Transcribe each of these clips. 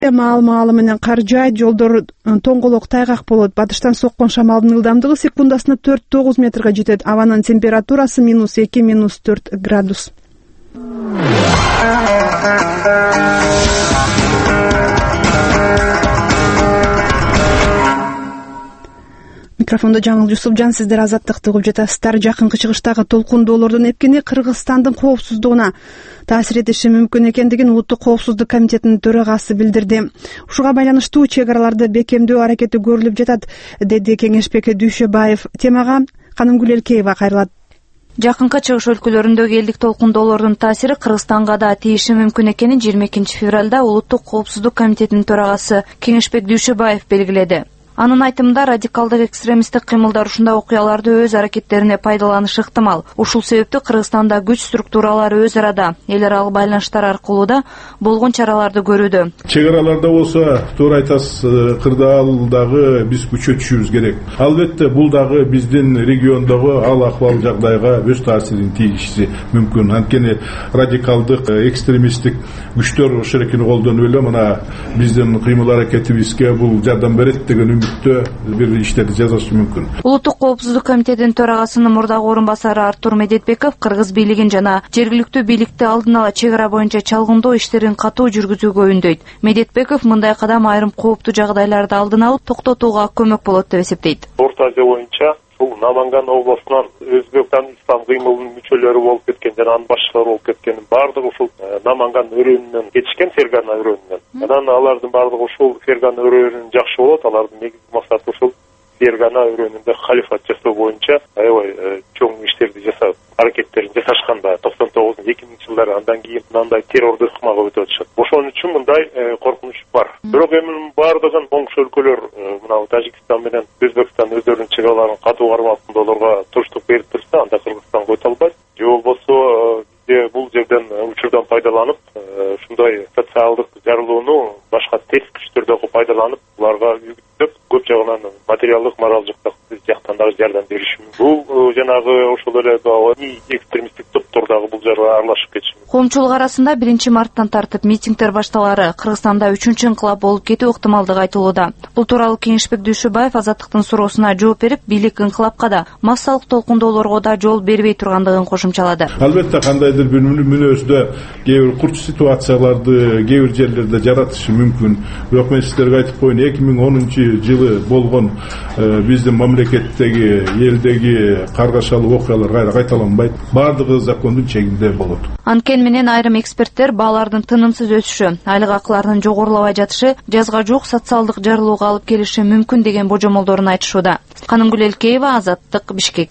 Маал менен кар жаайт, жолдор тоңголок тайгак болот. Батыштан соккон шамалдын ылдамдыгы секундасына 4-9 метрге жетет. Абанын температурасы -2, -4 градус. Микрофондо Жаңыл Жусупжан, сиздер Азаттыкты угуп жатасыздар. Жакынкы чыгыштагы толкундоолордун эпкени Кыргызстандын коопсуздугуна таасир этиши мүмкүн экендигин Улуттук коопсуздук комитетинин төрагасы билдирди. Ушуга байланыштуу чек араларды бекемдөө аракети көрүлүп жатат, деди Кеңешбек Дүйшөбаев. Темага Канымгүл Элкеева кайрылат. Жакынкы чыгыш өлкөлөрүндөгү элдик толкундоолордун таасири Кыргызстанга да тийиши мүмкүн экенин 22 февралда Улуттук коопсуздук комитетинин төрагасы Кеңешбек Дүйшөбаев белгиледи. Анын айтымында радикалдык экстремисттик кыймылдар ушундай окуяларды өз аракеттерине пайдаланышы ыктымал. Ушул себептүү Кыргызстанда күч структуралары өз арада эл аралык байланыштар аркылуу да болгон чараларды көрүүдө. Чек араларда болсо, туура айтасыз, кырдаалдагы биз күчөтүшүбүз керек. Албетте бул дагы биздин региондогу ал акыбал жагдайга өз таасирин тийиши мүмкүн. Анткени радикалдык экстремисттик күчтөр ошол экени колдонуп эле мына биздин кыймыл аракетибизге бул жардам берет деген бир иштерди жасашы мүмкүн. Улуттук коопсуздук комитетинин төрагасынын мурдагы орун басары Артур Медетбеков кыргыз бийлигин жана жергиликтүү бийликти алдын ала чек ара боюнча чалгындоо иштерин катуу жүргүзүүгө үндөйт. Медетбеков мындай кадам айрым кооптуу жагдайларды алдын алып токтотууга көмөк болот деп эсептейт. Орто Азия боюнча бул Наманган областынан Өзбекстан ислам кыймылынын мүчөлөрү болуп кеткен жана анын башчылары болуп кеткенин баардыгы ушул Наманган өрөөнүнөн кетишкен, Фергана өрөөнүнөн. Анан алардын баардыгы ушул Фергана өрөөнүн жакшы болот. Алардын негизги максаты ушул Фергана өрөөнүндө халифат жасоо боюнча аябай чоң иштерди жасап, аракеттерин жасашканда 99-2000 жылдары андан кийин мындай террордук ыкмага өтүп атышат. Ошон үчүн мындай коркунуч бар. Бирок эми баардыгын оңшо өлкөлөр, мына Тажикстан менен Өзбекстан өздөрүнүн чек араларын катуу кармап олорго туруштук берип турса, анда Кыргызстан който албайт. Же болбосо бул жерден учурдан пайдаланып, ушундай социалдык жарылууну башка терс күчтөр дагы пайдаланып, буларга үгүттөп, көп жагынан материалдык, моралдык жактан дагы жардам бериши мүмкүн. Бул жанагы ошол эле экстремисттик топтор дагы бул жерге аралашып кетиши мүмкүн. Коомчулук арасында 1-марттан тартып митингдер башталары Кыргызстанда 3-чү инкылап болуп кетүү ыктымалдыгы айтылууда. Бул тууралуу Кеңешбек Дүйшөбаев Азаттыктын суроосуна жооп берип, бийлик инкылапка да, массалык толкундоолорго да жол бербей тургандыгын кошумчалады. Албетте кандайдыр бир мүнөздө кээ бир курч ситуацияларды кээ бир жерлерде жаратышы мүмкүн. Бирок мен сиздерге айтып коеюн, 2010-жылы болгон биздин мамлекеттеги, элдеги каргашалуу окуялар кайталанбайт. Баардыгы закондун чегинде болот. Анткени менен айрым эксперттер баалардын тынымсыз өсүшү, айлык акыларынын жогорулабай жатышы жазга жук социалдык жарылууга алып келиши мүмкүн деген божомолдорун айтышууда. Канымгүл Элкеева, Азаттык, Бишкек.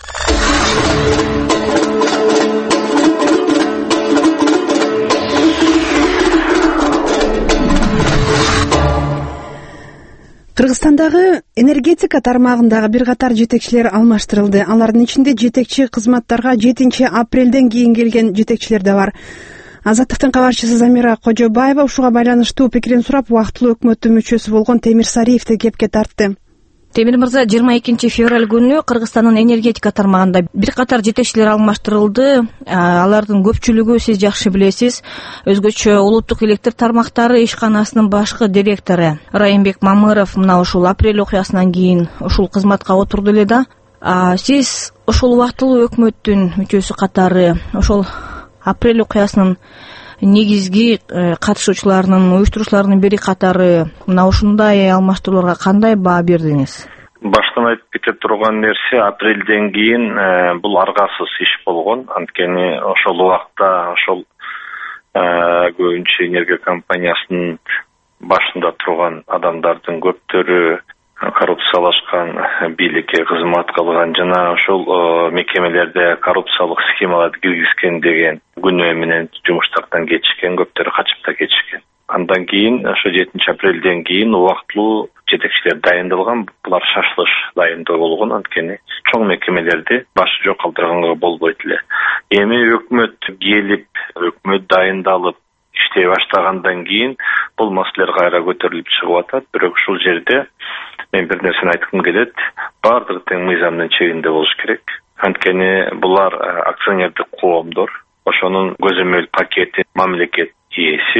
Кыргызстандагы энергетика тармагындагы бир катар жетекчилер алмаштырылды. Алардын ичинде жетекчи кызматтарга 7 апрелден кийин келген жетекчилер да бар. Азаттыктын кабарчысы Замира Кожобаева ушуга байланыштуу пикирин сурап, убактылуу өкмөттүн мүчөсү болгон Темир Сариевди кепке тартты. Темир мырза, 22 февраль күнү Кыргызстандын энергетика тармагында бир катар жетекчилер алмаштырылды. Алардын көпчүлүгү сиз жакшы билесиз. Өзгөчө улуттук электр тармактары ишканасынын башкы директору Райымбек Мамыров мына ушул апрель окуясынан кийин ушул кызматка отурду эле да. Сиз ушул убактылуу өкмөттүн мүчөсү катары ошол апрель окуясынын негизги катышуучуларынын, уюштуруучуларынын бири катары мына ушундай алмаштырууларга кандай баа бердиңиз? Баштан айтып кете турган нерсе, апрелден кийин бул аргасыз иш болгон. Анткени ошол убакта ошол көбүнчө энергия компаниясынын башында турган адамдардын көптөрү коррупциялашкан, бийликке кызмат кылган жана ошол мекемелерде коррупциялык схемаларды киргизген деген күнөө менен жумуштардан кетишкен, көптөрү качып да кетишкен. Андан кийин ошо 7 апрелден кийин убактылуу жетекчилер дайындалган, булар шашлыш дайындоо болгон. Анткени чоң мекемелерди башы жок калтырганга болбойт эле. Эми өкмөт келип, өкмөт дайындалып иштей баштагандан кийин бул маселелер кайра көтөрүлүп чыгып атат. Бирок ушул жерде мен бир нерсени айткым келет. Баардыгы тең мыйзамдын чегинде болуш керек. Анткени булар акционердик коомдор, ошонун көзөмөл пакети мамлекет ээси.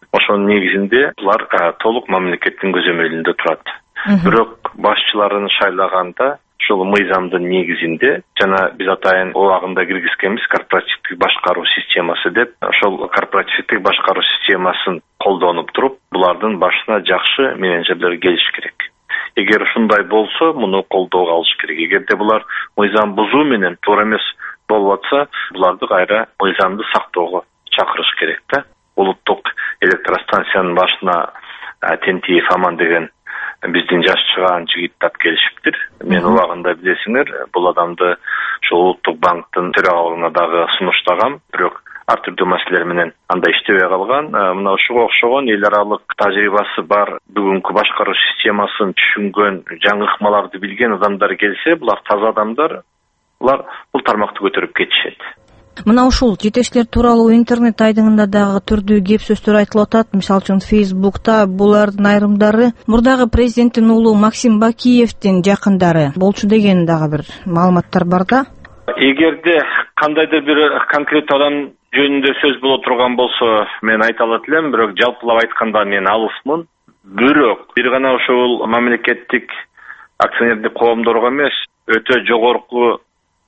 ошонун негизинде булар толук мамлекеттин көзөмөлүндө турат. Бирок башчыларын шайлаганда ошол мыйзамдын негизинде жана биз атайын убагында киргизгенбиз корпоративдик башкаруу системасы деп, ошол корпоративдик башкаруу системасын колдонуп туруп, булардын башына жакшы менеджерлер келиш керек. Эгер ушундай болсо, муну колдоого алыш керек. Эгерде булар мыйзам бузуу менен туура эмес болуп атса, буларды кайра мыйзамды сактоого чакырыш керек да. Улуттук электростанциянын башына Тентиев Аман деген биздин жаш чыгаан жигит тап келишиптир. Мен убагында билесиңер, бул адамды ошол Улуттук банктын төрагалыгына дагы сунуштагам, бирок ар түрдүү маселелер менен анда иштебей калган. Мына ушуга окшогон эл аралык тажрыйбасы бар, бүгүнкү башкаруу системасын түшүнгөн, жаңы ыкмаларды билген адамдар келсе, булар таза адамдар, булар бул тармакты көтөрүп кетишет. Мына ушул жетекчилер тууралуу интернет айдыңында дагы түрдүү кеп сөздөр айтылып атат. Мисалы үчүн Facebook'та булардын айрымдары мурдагы президенттин уулу Максим Бакиевдин жакындары болчу деген дагы бир маалыматтар бар да. Эгерде кандайдыр бир конкрет адам жөнүндө сөз боло турган болсо, мен айта алат элем, бирок жалпылап айтканда мен алысмын. Бирок бир гана ошол мамлекеттик акционердик коомдорго эмес, өтө жогорку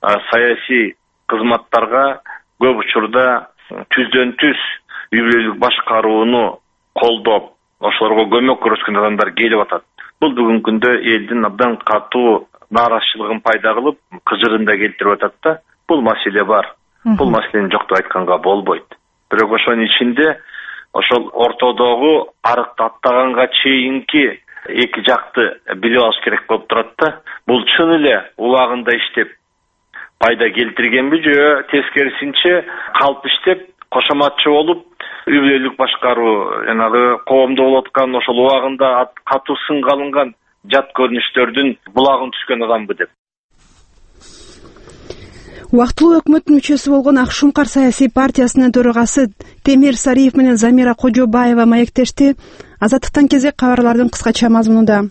саясий кызматтарга көп учурда түздөн түз үй бүлөлүк башкарууну колдоп, ошолорго көмөк көрсөткөн адамдар келип атат. Бул бүгүнкү күндө элдин абдан катуу нааразычылыгын пайда кылып, кыжырын да келтирип атат да. Бул маселе бар. Бул маселени жок деп айтканга болбойт. Бирок ошонун ичинде ошол ортодогу арыкты аттаганга чейинки эки жакты билип алыш керек болуп турат да. Бул чын эле убагында иштеп пайда келтиргенби же тескерисинче калп иштеп кошоматчы болуп үй бүлөлүк башкаруу жанагы коомдо болуп аткан ошол убагында катуу сынга алынган жат көрүнүштөрдүн булагын түшкөн адамбы деп. Убактылуу өкмөттүн мүчөсү болгон Ак Шуңкар саясий партиясынын төрагасы Темир Сариев менен Замира Кожобаева маектешти. Азаттыктан кезек кабарлардын кыскача мазмунунда.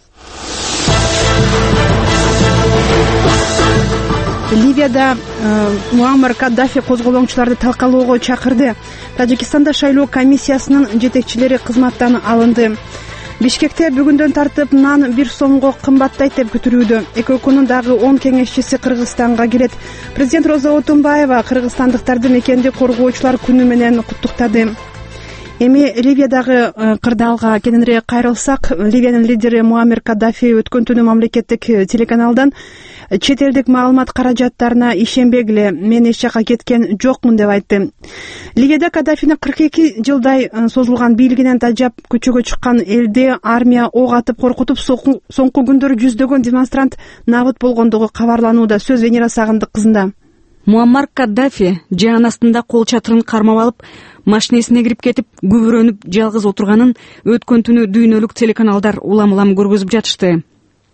Ливияда Муаммар Каддафи козголоңчуларды талкалоого чакырды. Тажикстанда шайлоо комиссиясынын жетекчилери кызматтан алынды. Бишкекте бүгүндөн тартып нан 1 сомго кымбаттайт деп күтүлүүдө. ЭКОКнун дагы 10 кеңешчиси Кыргызстанга келет. Президент Роза Отунбаева кыргызстандыктарды мекенди коргоочулар күнү менен куттуктады. Эми Ливиядагы кырдаалга кененирээк кайрылсак, Ливиянын лидери Муаммар Каддафи өткөн түнү мамлекеттик телеканалдан чет элдик маалымат каражаттарына ишенбегиле, мен эч жака кеткен жокмун деп айтты. Ливияда Каддафинин 42 жылдай созулган бийлигинен тажап көчөгө чыккан элде армия ок атып коркутуп, соңку күндөрү жүздөгөн демонстрант набыт болгондугу кабарланууда. Сөз Венера Сагындык кызында. Муаммар Каддафи жан астында кол чатырын кармап алып, машинесине кирип кетип, күбүрөнүп жалгыз отурганын өткөн түнү дүйнөлүк телеканалдар улам-улам көргөзүп жатышты.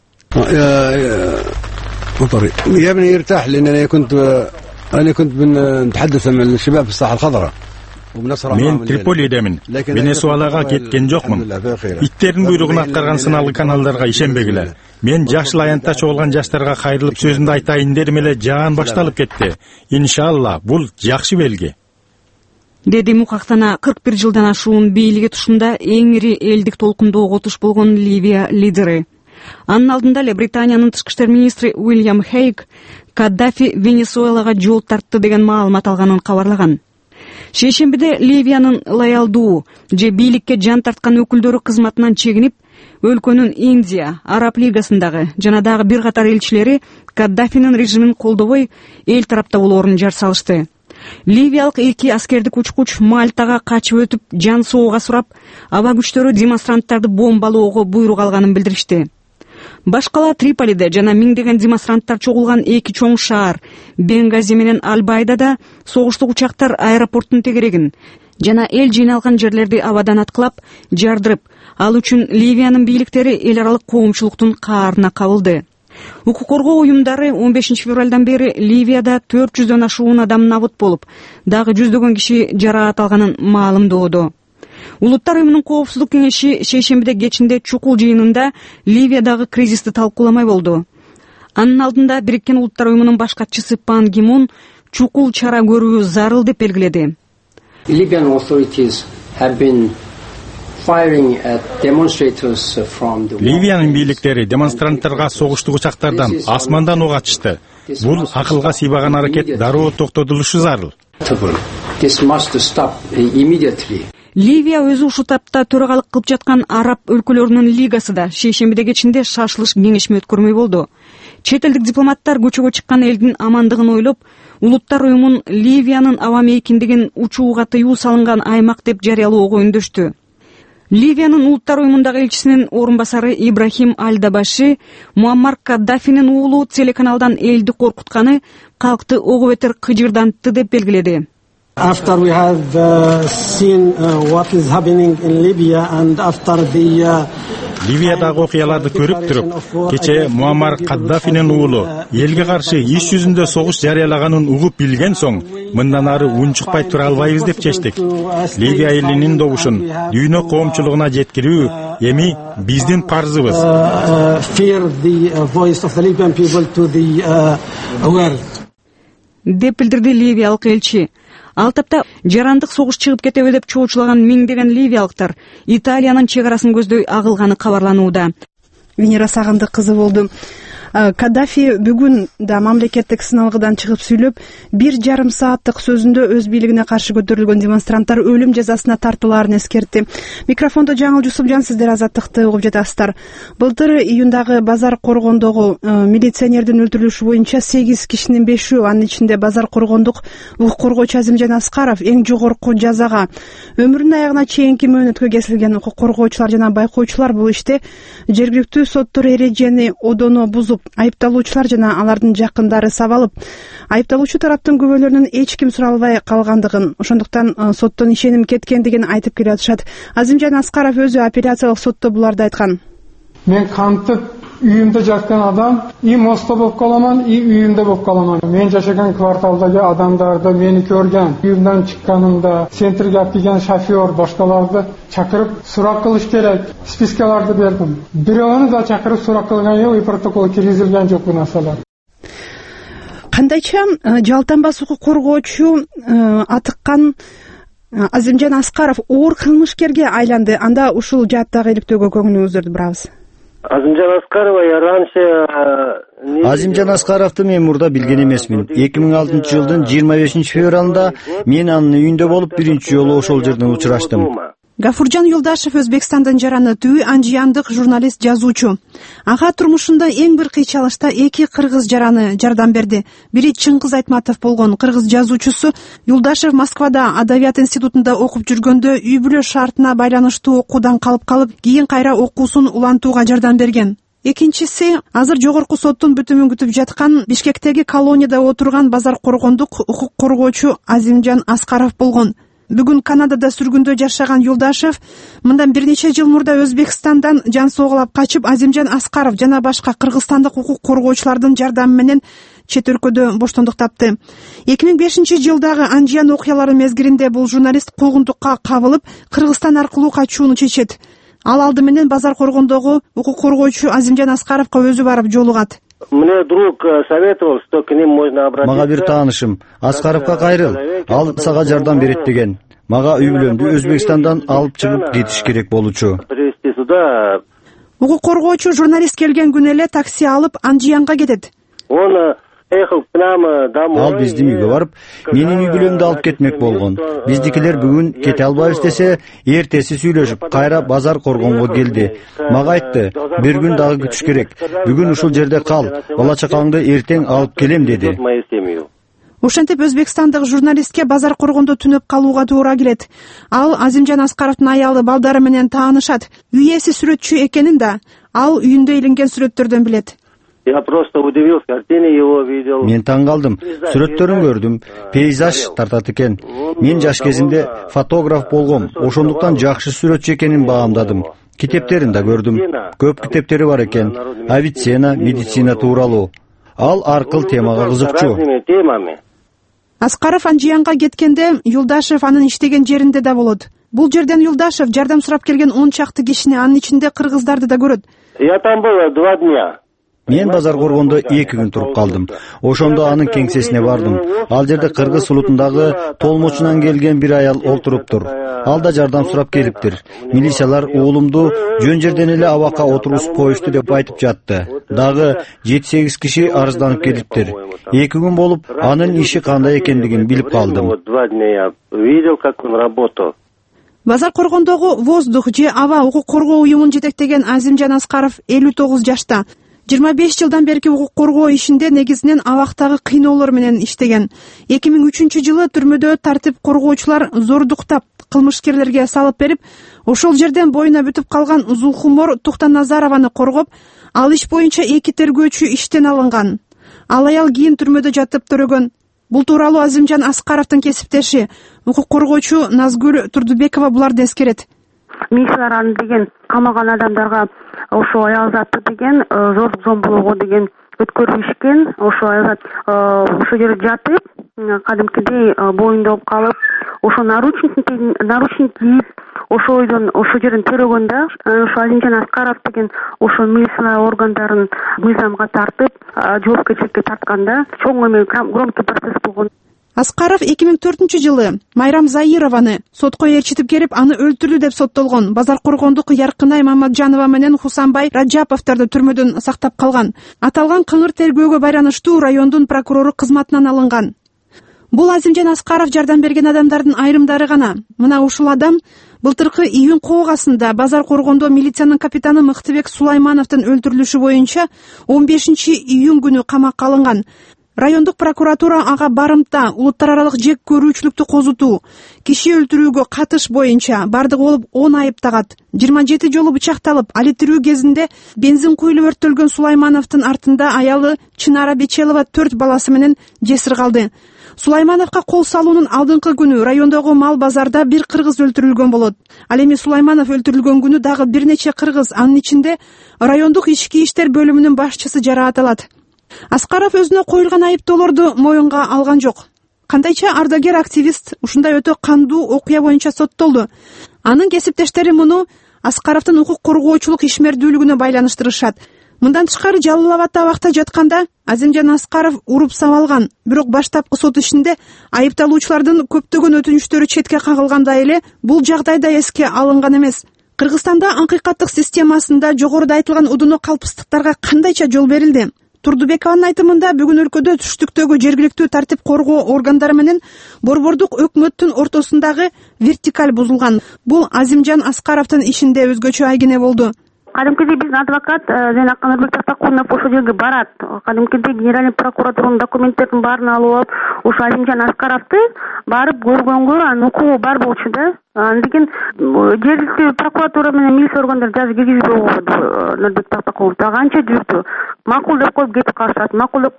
يا ابني يرتاح لان انا كنت بنتحدث مع الشباب في الساحه الخضراء. Мен Триполидемин. Венесуэлага кеткен жокмун. Иттердин буйругун аткарган сыналгы каналдарга ишенбегиле. Мен жакшы аянттачы болгон жаштарга кайрылып сөзүмдү айтайын дедим эле, жаан башталып кетти. Иншалла, бул жакшы белги. Деди мукактана 41 жылдан ашуун бийлиги тушунда эң ири элдик толкундоого туш болгон Ливия лидери. Анын алдында эле Британиянын тышкы иштер министри Уильям Хейг Каддафи Венесуэлага жол тартты деген маалымат алганын кабарлаган. Шейшембиде Ливиянын лоялдуу же бийликке жан тарткан өкүлдөрү кызматынан чегинип, өлкөнүн Индия, Араб лигасындагы жана дагы бир катар элчилери Каддафинин режимин колдобой эл тарапта болоорун жар салышты. Ливиялык эки аскердик учкуч Мальтага качып өтүп, жан соого сурап, аба күчтөрү демонстранттарды бомбалоого буйрук алганын билдиришти. Башкала Триполиде жана миңдеген демонстранттар чогулган эки чоң шаар Бенгази менен Албайдада согуштук учактар аэропорттун тегерегин жана эл жыйналган жерлерди абадан аткылап, жардырып, ал үчүн Ливиянын бийликтери эл аралык коомчулуктун каарына кабылды. Укук коргоо уюмдары 15 февралдан бери Ливияда 400дөн ашуун адам набыт болуп, дагы жүздөгөн киши жараат алганын маалымдоодо. Улуттар уюмунун коопсуздук кеңеши шейшембиде кечинде чукул жыйынында Ливиядагы кризисти талкууламай болду. Анын алдында Бириккен Улуттар уюмунун баш катчысы Пан Ги Мун чукул чара көрүү зарыл деп белгиледи. Libyan authorities have been Ливиянын бийликтери демонстранттарга согуштук учактардан асмандан ок атышты. Бул акылга сыйбаган аракет дароо токтотулушу зарыл. Ливия өзү ушул тапта төрагалык кылып жаткан араб өлкөлөрүнүн лигасы да шейшембиде кечинде шашылыш кеңешме өткөрмөй болду. Чет элдик дипломаттар көчөгө чыккан элдин амандыгын ойлоп, Улуттар уюмун Ливиянын аба мейкиндигин учууга тыюу салынган аймак деп жарыялоого үндөштү. Ливиянын Улуттар уюмундагы элчисинин орун басары Ибрахим Аль-Дабаши Муаммар Каддафинин уулу телеканалдан элди коркутканы калкты ого бетер кыжырдантты деп белгиледи. After we have seen what is happening in Libya and after the Ливиядагы окуяларды көрүп туруп, кечээ Муаммар Каддафинин уулу элге каршы иш жүзүндө согуш жарыялаганын угуп билген соң, мындан ары унчукпай тура албайбыз деп чечтик. Ливия элинин добушун дүйнө коомчулугуна жеткирүү эми биздин парзыбыз. Деп билдирди ливиялык элчи. Ал тапта жарандык согуш чыгып кетеби деп чоочулаган миңдеген ливиялыктар Италиянын чек арасын көздөй агылганы кабарланууда. Венера Сагындык кызы болду. Каддафи бүгүн да мамлекеттик сыналгыдан чыгып сүйлөп, 1,5 сааттык сөзүндө өз бийлигине каршы көтөрүлгөн демонстранттар өлүм жазасына тартылаарын эскертти. Микрофондо Жаңыл Жусупжан, сиздер азаттыкты угуп жатасыздар. Былтыр июндагы базар коргондогу милиционердин өлтүрүлүшү боюнча 8 кишинин 5-өө, анын ичинде базар коргондук укук коргоочу Азимжан Аскаров эң жогорку жазага, өмүрүнүн аягына чейинки мөөнөткө кесилген укук коргоочулар жана байкоочулар бул иште жергиликтүү соттор эрежени одоно бузуп, айыпталуучулар жана алардын жакындары сабалып, айыпталуучу тараптын күбөлөрүнөн эч ким суралбай калгандыгын, ошондуктан соттон ишеним кеткендигин айтып келатышат. Азимжан Аскаров өзү апелляциялык сотто буларды айткан. Мен кантип үйүмдө жаткан адам, и мостто болуп каламан, и үйүмдө болуп каламан. Мен жашаган кварталдагы адамдарды мени көргөн, үйүмдөн чыкканымда центрге алып келген шофер башкаларды чакырып сурак кылыш керек. Спискаларды бердим. Бирөөнү да чакырып сурак кылган жок, и протокол киргизилген жок бу нерселер. Кандайча жалтанбас укук коргоочу атыккан Азимжан Аскаров оор кылмышкерге айланды. Анда ушул жааттагы иликтөөгө көңүлүңүздү бурабыз. Азимжан Аскаровду мен мурда билген эмесмин. 2006 жылдын 25 февралында мен анын үйүндө болуп, биринчи жолу ошол жерден учураштым. Гафуржан Юлдашев Өзбекстандын жаранытуу анжияндык журналист, жазуучу. Ага турмушунда эң бир кыйчалышта 2 кыргыз жараны жардам берди. Бири Чыңгыз Айтматов болгон кыргыз жазуучусу. Юлдашев Москвада Адабият институтунда окуп жүргөндө үй бүлө шартына байланыштуу окуудан калып, кийин кайра окуусун улантууга жардам берген. Экинчиси азыр жогорку соттун бүтүмүн күтүп жаткан Бишкектеги колонияда отурган базар коргондук укук коргоочу Азимжан Аскаров болгон. Бүгүн Канадада сүргүндө жашаган Юлдашев мындан бир нече жыл мурда Өзбекстандан жан соогалап качып, Азимжан Аскаров жана башка кыргызстандык укук коргоочулардын жардамы менен чет өлкөдө боштондук тапты. 2005 жылдагы анжиян окуялары мезгилинде бул журналист куугунтукка кабылып, Кыргызстан аркылуу качууну чечет. Ал алды менен базар коргондогу укук коргоочу Азимжан Аскаровго өзү барып жолугат. Мне друг советовал, что к ним можно обратиться. Мага бир таанышым Аскаровга кайрыл, ал сага жардам берет деген. Мага үй бүлөмдү Өзбекстандан алып чыгып кетиш керек болчу. Укук коргоочу журналист келген күнү эле такси алып Анжиянга кетет. Ал биздин үйгө барып, менин үй бүлөмдү алып кетмек болгон. Биздикилер бүгүн кете албайбыз десе, эртеси сүйлөшүп, кайра базар коргонго келди. Мага айтты, бир күн дагы күтүш керек. Бүгүн ушул жерде кал, бала чакаңды эртең алып келем деди. Ошентип Өзбекстандык журналистке базар коргондо түнөп калууга туура келет. Ал Азимжан Аскаровдун аялы, балдары менен таанышат. Үй ээси сүрөтчү экенин да ал үйүндө иленген сүрөттөрдөн билет. Я просто удивился, картины его видел. Мен таң калдым. Сүрөттөрүн көрдүм. Пейзаж тартат экен. Мен жаш кезимде фотограф болгом. Ошондуктан жакшы сүрөтчү экенин баамдадым. Китептерин да көрдүм. Көп китептери бар экен. Авиценна, медицина тууралуу. Ал аркыл темага кызыкчу. Аскаров Анжиянга кеткенде Юлдашев анын иштеген жеринде да болот. Бул жерден Юлдашев жардам сурап келген 10 чакты кишини, анын ичинде кыргыздарды да көрөт. Я там был 2 дня. Мен базар коргондо 2 күн туруп калдым. Ошондо анын кеңсесине бардым. Ал жерде кыргыз улутундагы толмочунан келген бир аял олтуруптур. ал да жардам сурап келиптир. Милициялар уулумду жөн жерден эле абакка отургузуп коюшту деп айтып жатты. Дагы 7-8 киши арызданып келиптир. 2 күн болуп, анын иши кандай экендигин билип калдым. Базар Коргондогу воздух же аба укук коргоо уюмун жетектеген Азимжан Аскаров 59 жашта. 25 жылдан берки укук коргоо ишинде негизинен абактагы кыйноолор менен иштеген. 2003 жылы түрмөдө тартип коргоочулар зордуктап кылмышкерлерге салып берип, ошол жерден боюна бүтүп калган Зулхумор Туктаназарованы коргоп, ал иш боюнча 2 тергөөчү иштен алынган. Ал аял кийин түрмөдө жатып төрөгөн. Бул тууралуу Азимжан Аскаровдун кесиптеши, укук коргоочу Назгүл Турдубекова буларды эскерет. Милициялар аны деген камалган адамдарга ошо аялзатты деген зордук зомбулоого деген өткөрүшкен. Ошо аялзат ошо жерде жатып, кадимкидей боюнда болуп калып, ошо наручник кийип, ошо ойдон ошо жерден төрөгөндө ошо Азимжан Аскаров деген ошо милиция органдарын мыйзамга тартып, жоопкерчиликке тартканда чоң эме громкий процесс болгон. Аскаров 2004 жылы Майрам Заированы сотко ээрчитип келип, аны өлтүрдү деп соттолгон. Базар Коргондук Яркынай Мамаджанова менен Хусанбай Раджаповдорду түрмөдөн сактап калган. Аталган кыңыр тергөөгө байланыштуу райондун прокурору кызматынан алынган. Бул Азимжан Аскаров жардам берген адамдардын айрымдары гана. Мына ушул адам былтыркы июнь коогасында Базар Коргондо милициянын капитаны Мыктыбек Сулаймановдун өлтүрүлүшү боюнча 15 июнь күнү камакка алынган. Райондук прокуратура ага барымта улуттар аралык жек көрүүчүлүктү козутуу, киши өлтүрүүгө катыш боюнча бардыгы болуп 10 айып тагат. 27 жолу бычакталып, али тирүү кезинде бензин куюлуп өрттөлгөн Сулаймановдун артында аялы Чынара Бечелова 4 баласы менен жесир калды. Сулаймановго кол салуунун алдыңкы күнү райондогу мал базарда бир кыргыз өлтүрүлгөн болот. Ал эми Сулайманов өлтүрүлгөн күнү дагы бир нече кыргыз, анын ичинде райондук ички иштер бөлүмүнүн башчысы жарааталат. Аскаров өзүнө коюлган айыптоолорду моюнга алган жок. Кандайча ардагер активист ушундай өтө кандуу окуя боюнча соттолду. Анын кесиптештери муну Аскаровдун укук коргоочулук ишмердүүлүгүнө байланыштырышат. Мындан тышкары Жалал Абадда абакта жатканда Азимжан Аскаров уруп сабалган. Бирок баштапкы сот ишинде айыпталуучулардын көптөгөн өтүнүчтөрү четке кагылганда эле бул жагдай да эске алынган эмес. Кыргызстанда анкыйкаттык системасында жогоруда айтылган удуну калпыстыктарга кандайча жол берилди? Турдубекованын айтымында бүгүн өлкөдө түштүктөгү жергиликтүү тартип коргоо органдары менен борбордук өкмөттүн ортосундагы вертикаль бузулган. Бул Азимжан Аскаровдун ишинде өзгөчө айгине болду. Кадимкидей биздин адвокат жана Канарбек Тастакунов ошол жерге барат. Кадимкидей генеральный прокуратуранын документтерин баарын алып алып, ошо Азимжан Аскаровду барып көргөнгө анын укугу бар болчу да. Анткени жергиликтүү прокуратура менен милиция органдары даже киргизбей койду Канарбек Тастакунов. Канча жүрдү. Макул деп коюп кетип калышат.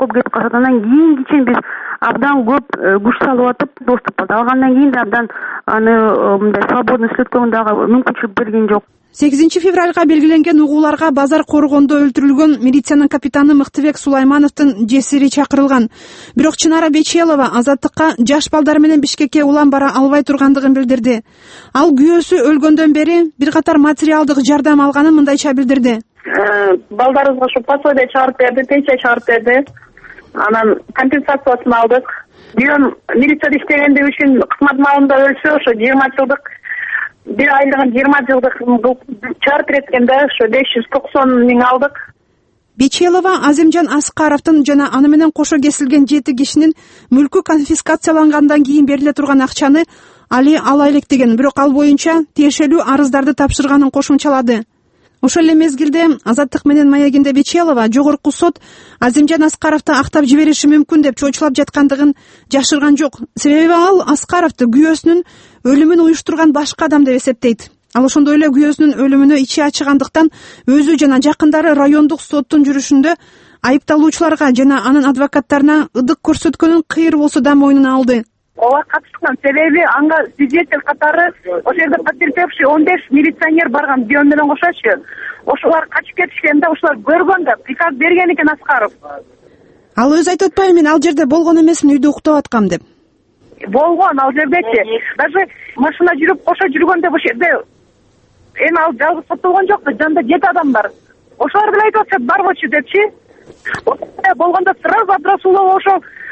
Андан кийин биз абдан көп күч салып атып доступ алды. Алгандан кийин да абдан аны мындай свободно сүйлөткөнгө дагы мүмкүнчүлүк берген жок. 8 февралга белгиленген угууларга Базар Коргондо өлтүрүлгөн милициянын капитаны Мыктыбек Сулаймановдун жесири чакырылган. Бирок Чынара Бечелова азаттыкка жаш балдары менен Бишкекке улам бара албай тургандыгын билдирди. Ал күйөөсү өлгөндөн бери бир катар материалдык жардам алганын мындайча билдирди. Балдарыбызга ушу пособие чыгарып берди, пенсия чыгарып берди. Анан компенсациясын алдык. Күйөөм милицияда иштегенди үчүн кызмат маалында өлсө, ошо 20 жылдык бир айлыгын 20 жылдык чыгарып берген да, ошо 590 миң алдык. Бечелова Азимжан Аскаровдун жана аны менен кошо кесилген 7 кишинин мүлкү конфискациялангандан кийин бериле турган акчаны али ала электеген, бирок ал боюнча тиешелүү арыздарды тапшырганын кошумчалады. Ошол эле мезгилде Азаттык менен маегинде Бечелова жогорку сот Азимжан Аскаровду актап жибериши мүмкүн деп чоочулап жаткандыгын жашырган жок. Себеби ал Аскаровду күйөөсүнүн өлүмүн уюштурган башка адам деп эсептейт. Ал ошондой эле күйөөсүнүн өлүмүнө ичи ачыгандыктан өзү жана жакындары райондук соттун жүрүшүндө айыпталуучуларга жана анын адвокаттарына ыдык көрсөткөнүн кыйыр болсо да мойнуна алды. Ооба катышкан, себеби анга свидетель катары ошол жерде потерпевший 15 милиционер барган бүйөн менен кошочу. Ошолар качып кетишкенде ошолар көргөн да приказ берген экен Аскаров. Ал өзү айтып атпайбы, мен ал жерде болгон эмесмин, үйдө уктап аткам деп. Болгон ал жердечи. Даже машина жүрүп кошо жүргөндө ошол жерде эми ал жалгыз соттолгон жок да, жанында 7 адам бар. Ошолар деле айтып атышат барбочу депчи. Болгондо сразу Абдрасулова ошо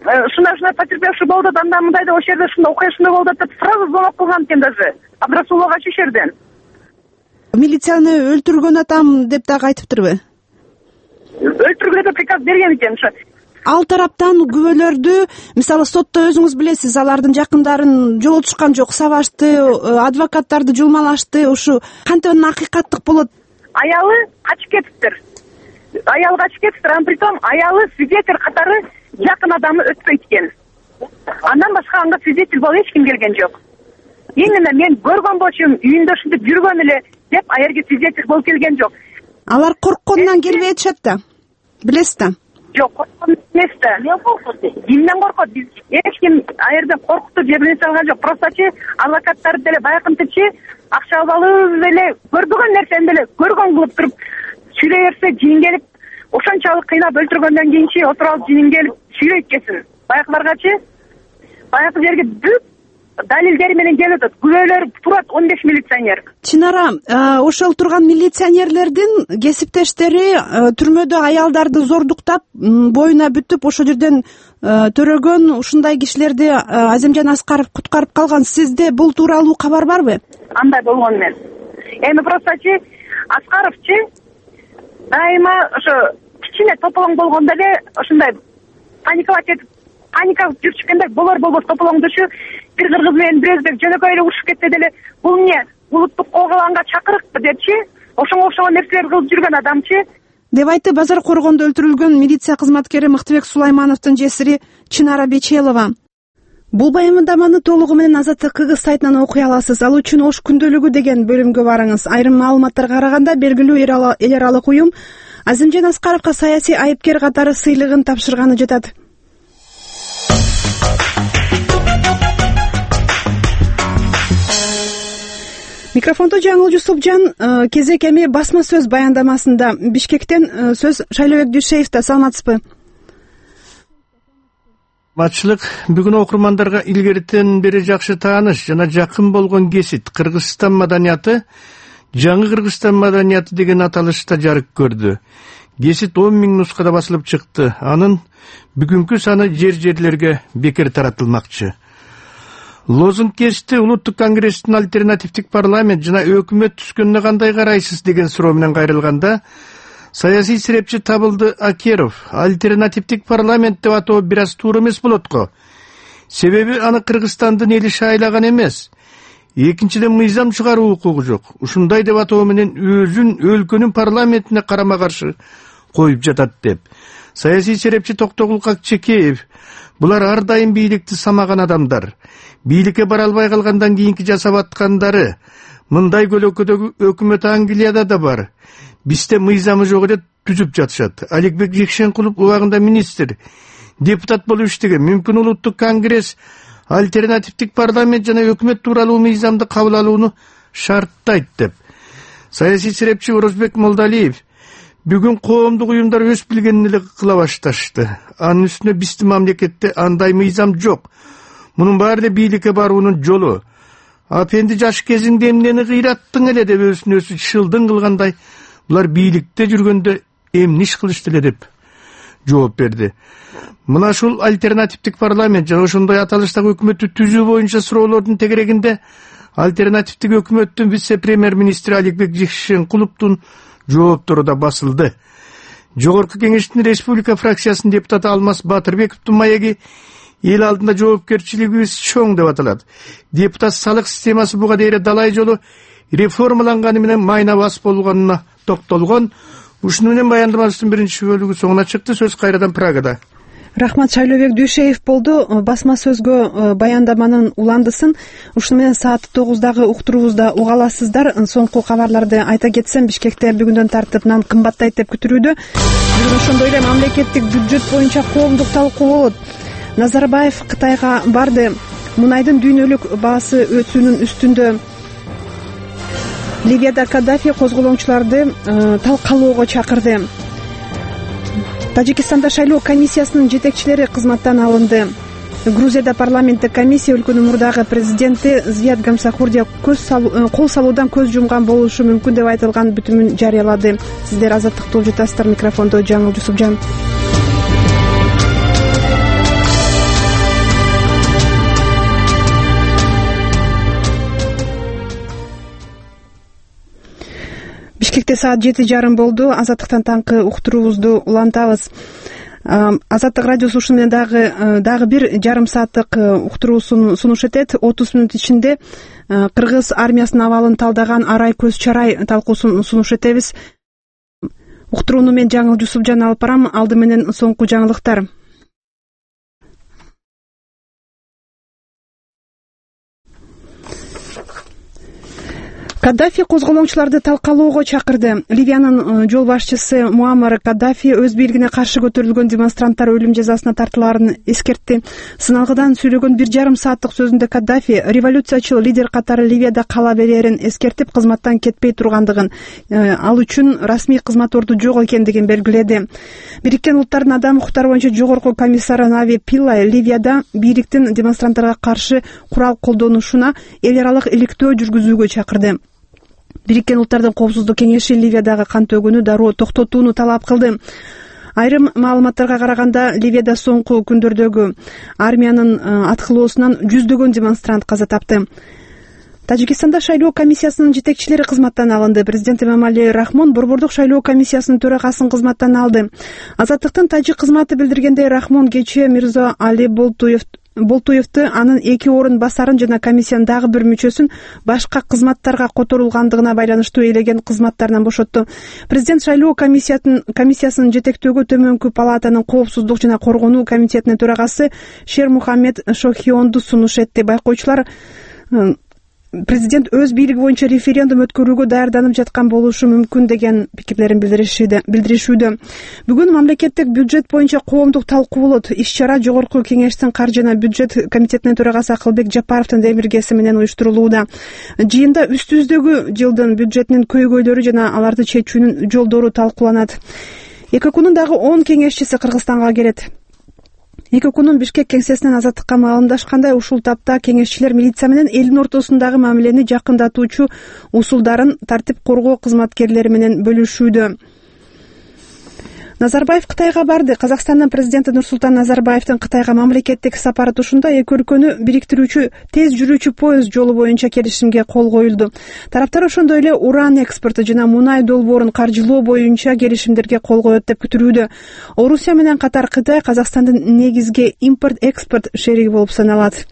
ушундай потерпевший болуп атат, анда мындай деп ошол жерде ушундай окуя ушундай болуп атат деп сразу звонок кылган экен даже Абдрасулова ачуу жерден. Милицияны өлтүргөн атам деп дагы айтыптырбы? Өлтүргүлө деп приказ берген экен ошо. Ал тараптан күбөлөрдү, мисалы сотто өзүңүз билесиз, алардын жакындарын жолотушкан жок, сабашты, адвокаттарды жулмалашты, ушу кантип анан акыйкаттык болот? Аялы качып кетиптир. Анан притом аялы свидетель катары жакын адамы өтпөйт экен. Андан башка анга свидетель болуп эч ким келген жок. Именно мен көргөн болчумун, үйүндө ушинтип жүргөн эле деп а жерге свидетель болуп келген жок. Алар коркконунан келбей атышат да. Билесиз да? Жок, корккон эмес да. Мен коркот. Кимден коркот? Биз эч ким а жерден коркутуп же бирнерсе алган жок. Простачы адвокаттарды деле байкынтычы акча алып эле көрбөгөн нерсени деле көргөн кылып туруп сүйлөй берсе жин келип ошончолук кыйнап өлтүргөндөн кийинчи отуруп алып жинин келип сүйлөйт экенсин. Байкыларгачы баягы жерге бүт далилдери менен келип атат. Күбөлөр турат 15 милиционер. Чынара, ошол турган милиционерлердин кесиптештери түрмөдө аялдарды зордуктап, боюна бүтүп ошол жерден төрөгөн ушундай кишилерди Азимжан Аскаров куткарып калган. Сизде бул тууралуу кабар барбы? Андай болгон мен. Эми простачы Аскаровчы дайыма ошо кичине тополоң болгондо эле ошундай паникалап кетип, паника жүрчүккенде болор тополоңдушу бир кыргыз менен бир өзбек жөнөкөй эле урушуп кетсе деле бул эмне улуттук коогаланга чакырыкпы депчи, ошого окшогон нерселер кылып жүргөн адамчы деп айтты базар коргондо өлтүрүлгөн милиция кызматкери Мыктыбек Сулаймановдун жесири Чынара Бечелова. Бул баяндаманы толугу менен Азаттык КГ сайтынан окуй аласыз. Ал үчүн Ош күндөлүгү деген бөлүмгө барыңыз. Айрым маалыматтарга караганда белгилүү эл аралык уюм Азимжан Аскаровго саясий айыпкер катары сыйлыгын тапшырганы жатат. Микрофондо Жаңыл Жусупжан. Кезек эми басма сөз баяндамасында Бишкектен сөз Шайлообек Дүйшеевде. Саламатсызбы? Матчылык бүгүн окурмандарга илгертен бери жакшы тааныш жана жакын болгон кесит Кыргызстан маданияты, жаңы Кыргызстан маданияты деген аталышта жарык көрдү. Кесит 10 000 нускада басылып чыкты. Анын бүгүнкү саны жерлерге бекер таратылмакчы. Лозунг кести Улуттук конгресстин альтернативдик парламент жана өкмөт түзгөнүнө кандай карайсыз деген суроо менен кайрылганда саясий серепчи Табылды Акеров альтернативдик парламент деп атоо бир аз туура эмес болот го. Себеби аны Кыргызстандын эли шайлаган эмес. Экинчиден мыйзам чыгаруу укугу жок. Ушундай деп атоо менен өзүн өлкөнүн парламентине карама каршы коюп жатат деп. Саясий серепчи Токтогул Какчекеев булар ар дайым бийликти самаган адамдар. Бийликке бара албай калгандан кийинки жасап аткандары мындай көлөкөдөгү өкмөт Англияда да бар. Бизде мыйзамы жок эле түзүп жатышат. Аликбек Жекшенкулов убагында министр, депутат болуп иштеген. Мүмкүн Улуттук конгресс альтернативдик парламент жана өкмөт тууралуу мыйзамды кабыл алууну шарттайт деп. Саясий серепчи Орозбек Молдалиев бүгүн коомдук уюмдар өз билгенин эле кыла башташты. Анын үстүнө биздин мамлекетте андай мыйзам жок. Мунун баары эле бийликке баруунун жолу. Апенди жаш кезиңде эмнени кыйраттың эле деп өзүн өзү шылдың кылгандай булар бийликте жүргөндө эмне иш кылышты эле деп жооп берди. Мына ушул альтернативдик парламент жана ошондой аталыштагы өкмөттү түзүү боюнча суроолордун тегерегинде альтернативдик өкмөттүн вице-премьер-министри Аликбек Жекшенкуловдун жооптору да басылды. Жогорку кеңештин республика фракциясынын депутаты Алмаз Батырбековдун маеги эл алдында жоопкерчилигибиз чоң деп аталат. Депутат салык системасы буга дейре далай жолу реформаланганы менен майна бас болгонуна токтолгон. Ушуну менен баяндамабыздын биринчи бөлүгү соңуна чыкты. Сөз кайрадан Прагада. Рахмат. Шайлообек Дүйшеев болду. Басма сөзгө баяндаманын уландысын ушуну менен саат 9дагы уктуруубузда уга аласыздар. Соңку кабарларды айта кетсем, Бишкекте бүгүндөн тартып нан кымбаттайт деп күтүлүүдө. Бүгүн ошондой эле мамлекеттик бюджет боюнча коомдук талкуу болот. Назарбаев Кытайга барды. Мунайдын дүйнөлүк баасы өсүүнүн үстүндө. Ливияда Каддафи козголоңчуларды талкалоого чакырды. Тажикстанда шайлоо комиссиясынын жетекчилери кызматтан алынды. Грузияда парламенттик комиссия өлкөнүн мурдагы президенти Зият Гамсахурдия кол салуудан көз жумган болушу мүмкүн деп айтылган бүтүмүн жарыялады. Сиздер Азаттыкты улжутасыздар. Микрофондо Жаңыл Жусупжан. Бишкекте саат 7:30 болду. Азаттыктан таңкы уктуруубузду улантабыз. Азаттык радиосу ушун менен дагы бир жарым сааттык уктуруусун сунуш этет. 30 мүнөт ичинде кыргыз армиясынын абалын талдаган арай көз чарай талкуусун сунуш этебиз. Уктурууну мен Жаңыл Жусупжан алып барам. Алды менен соңку жаңылыктар. Каддафи козголоңчуларды талкалоого чакырды. Ливиянын жол башчысы Муаммар Каддафи өз бийлигине каршы көтөрүлгөн демонстранттар өлүм жазасына тартылаарын эскертти. Сыналгыдан сүйлөгөн 1,5 сааттык сөзүндө Каддафи революциячыл лидер катары Ливияда кала берерин эскертип, кызматтан кетпей тургандыгын, ал үчүн расмий кызмат орду жок экендигин белгиледи. Бириккен Улуттардын адам укуктары боюнча жогорку комиссары Нави Пиллай Ливияда бийликтин демонстранттарга каршы курал колдонушуна эл аралык иликтөө жүргүзүүгө чакырды. Бириккен Улуттардын коопсуздук кеңеши Ливиядагы кан төгүүнү дароо токтотууну талап кылды. Айрым маалыматтарга караганда, Ливияда соңку күндөрдөгү армиянын аткылоосунан жүздөгөн демонстрант каза тапты. Тажикстанда шайлоо комиссиясынын жетекчилери кызматтан алынды. Президент Эмомали Рахмон борбордук шайлоо комиссиясынын төрагасын кызматтан алды. Азаттыктын тажик кызматы билдиргендей, Рахмон кечээ Мирзо Али Болтуевду, анын 2 орун басарын жана комиссиянын дагы бир мүчөсүн башка кызматтарга которулгандыгына байланыштуу элеген кызматтарынан бошотту. Президент шайлоо комиссиясынын жетектөөгө төмөнкү палатанын коопсуздук жана коргонуу комитетинин төрагасы Шер Мухаммед Шохионду сунуш этти. Байкоочулар президент өз бийлиги боюнча референдум өткөрүүгө даярданып жаткан болушу мүмкүн деген пикирлерин билдиришүүдө. Бүгүн мамлекеттик бюджет боюнча коомдук талкуу болот. Иш-чара жогорку кеңештин каржы жана бюджет комитетинин төрагасы Акылбек Жапаровдун демилгеси менен уюштурулууда. Жыйында үстүбүздөгү жылдын бюджетинин көйгөйлөрү жана аларды чечүүнүн жолдору талкууланат. ЭККнун дагы 10 кеңешчиси Кыргызстанга келет. ЭККнун Бишкек кеңсесинен Азаттыкка маалымдашкандай, ушул тапта кеңешчилер милиция менен элдин ортосундагы мамилени жакындатуучу усулдарын тартип коргоо кызматкерлери менен бөлүшүүдө. Назарбаев Кытайга барды. Казакстандын президенти Нурсултан Назарбаевдин Кытайга мамлекеттик сапары тушунда эки өлкөнү бириктирүүчү тез жүрүүчү поезд жолу боюнча келишимге кол коюлду. Тараптар ошондой эле уран экспорту жана мунай долбоорун каржылоо боюнча келишимдерге кол коет деп күтүлүүдө. Орусия менен катар Кытай Казакстандын негизги импорт-экспорт шериги болуп саналат.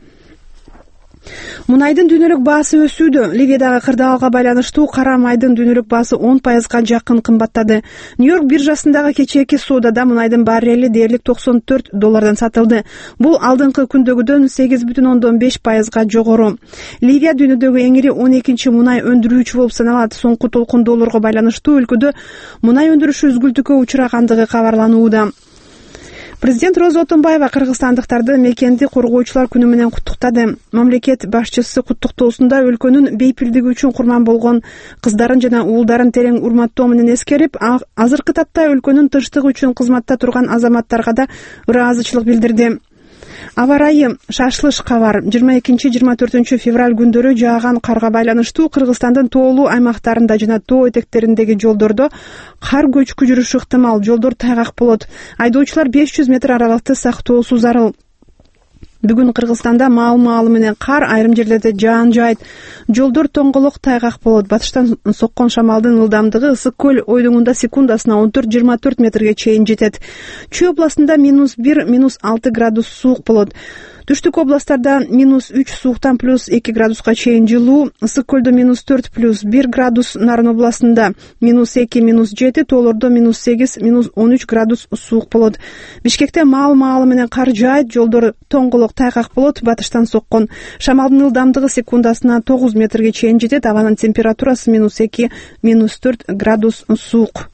Мунайдын дүйнөлүк баасы өсүүдө. Ливиядагы кырдаалга байланыштуу кара майдын дүйнөлүк баасы 10%га жакын кымбаттады. Нью-Йорк биржасындагы кечээки соодада мунайдын баррели дээрлик $94 сатылды. Бул алдыңкы күндөгүдөн 8,5%га жогору. Ливия дүйнөдөгү эң ири 12-чи мунай өндүрүүчү болуп саналат. Соңку толкун долларга байланыштуу өлкөдө мунай өндүрүшү үзгүлтүккө учурагандыгы кабарланууда. Президент Роза Отунбаева кыргызстандыктарды мекенди коргоочулар күнү менен куттуктады. Мамлекет башчысы куттуктоосунда өлкөнүн бейпилдиги үчүн курман болгон кыздарын жана уулдарын терең урматтоо менен эскерип, азыркы тапта өлкөнүн тынчтыгы үчүн кызматта турган азаматтарга да ыраазычылык билдирди. Аба ырайы шашылышка бар. 22-24 февраль күндөрү жааган карга байланыштуу Кыргызстандын тоолуу аймактарында жана тоо этектериндеги жолдордо кар көчкү жүрүшү ыктымал. Жолдор тайгак болот. Айдоочулар 500 метр аралыкты сактоосу зарыл. Бүгүн Кыргызстанда маал менен кар, айрым жерлерде жаан жаайт. Жолдор тоңголок тайгак болот. Батыштан соккон шамалдын ылдамдыгы Ысык көл ойдуңунда секундасына 14-24 метрге чейин жетет. Чүй областында -1, -6 градус суук болот. Түштүк областтарда -3 сууктан +2 градуска чейин жылуу, Ысык көлдө -4 +1 градус, Нарын областында -2, -7, тоолордо -8, -13 градус суук болот. Бишкекте маал менен кар жаайт, жолдор тоңголок тайгак болот. Батыштан соккон шамалдын ылдамдыгы секундасына 9 метрге чейин жетет. Абанын температурасы -2, -4 градус суук.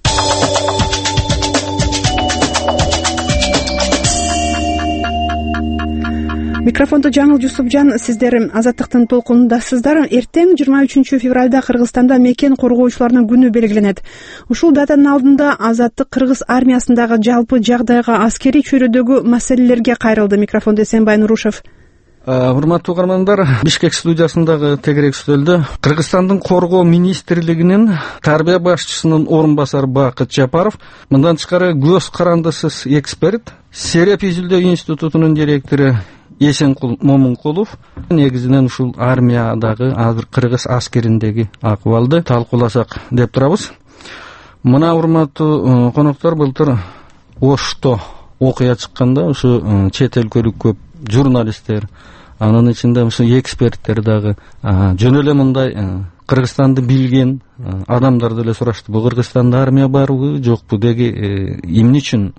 Микрофондо Жаңыл Жусупжан, сиздер Азаттыктын толкунундасыздар. Эртең 23 февралда Кыргызстанда мекен коргоочулардын күнү белгиленет. Ушул датанын алдында Азаттык Кыргыз армиясындагы жалпы жагдайга, аскерий чөйрөдөгү маселелерге кайрылды. Микрофондо Эсенбай Нурушев. Урматтуу угармандар, Бишкек студиясындагы тегерек стөлдө Кыргызстандын коргоо министрлигинин тарбия башчысынын орун басары Бакыт Жапаров, мындан тышкары көз карандысыз эксперт, Сереп изилдөө институтунун директору Эсенкул Момункулов негизинен ушул армиядагы азыр кыргыз аскериндеги акыбалды талкууласак деп турабыз. Мына урматтуу коноктор, былтыр Ошто окуя чыкканда ушу чет өлкөлүк көп журналисттер, анын ичинде ушу эксперттер дагы жөн эле мындай Кыргызстанды билген адамдар деле сурашты. Бул Кыргызстанда армия барбы, жокпу деги эмне үчүн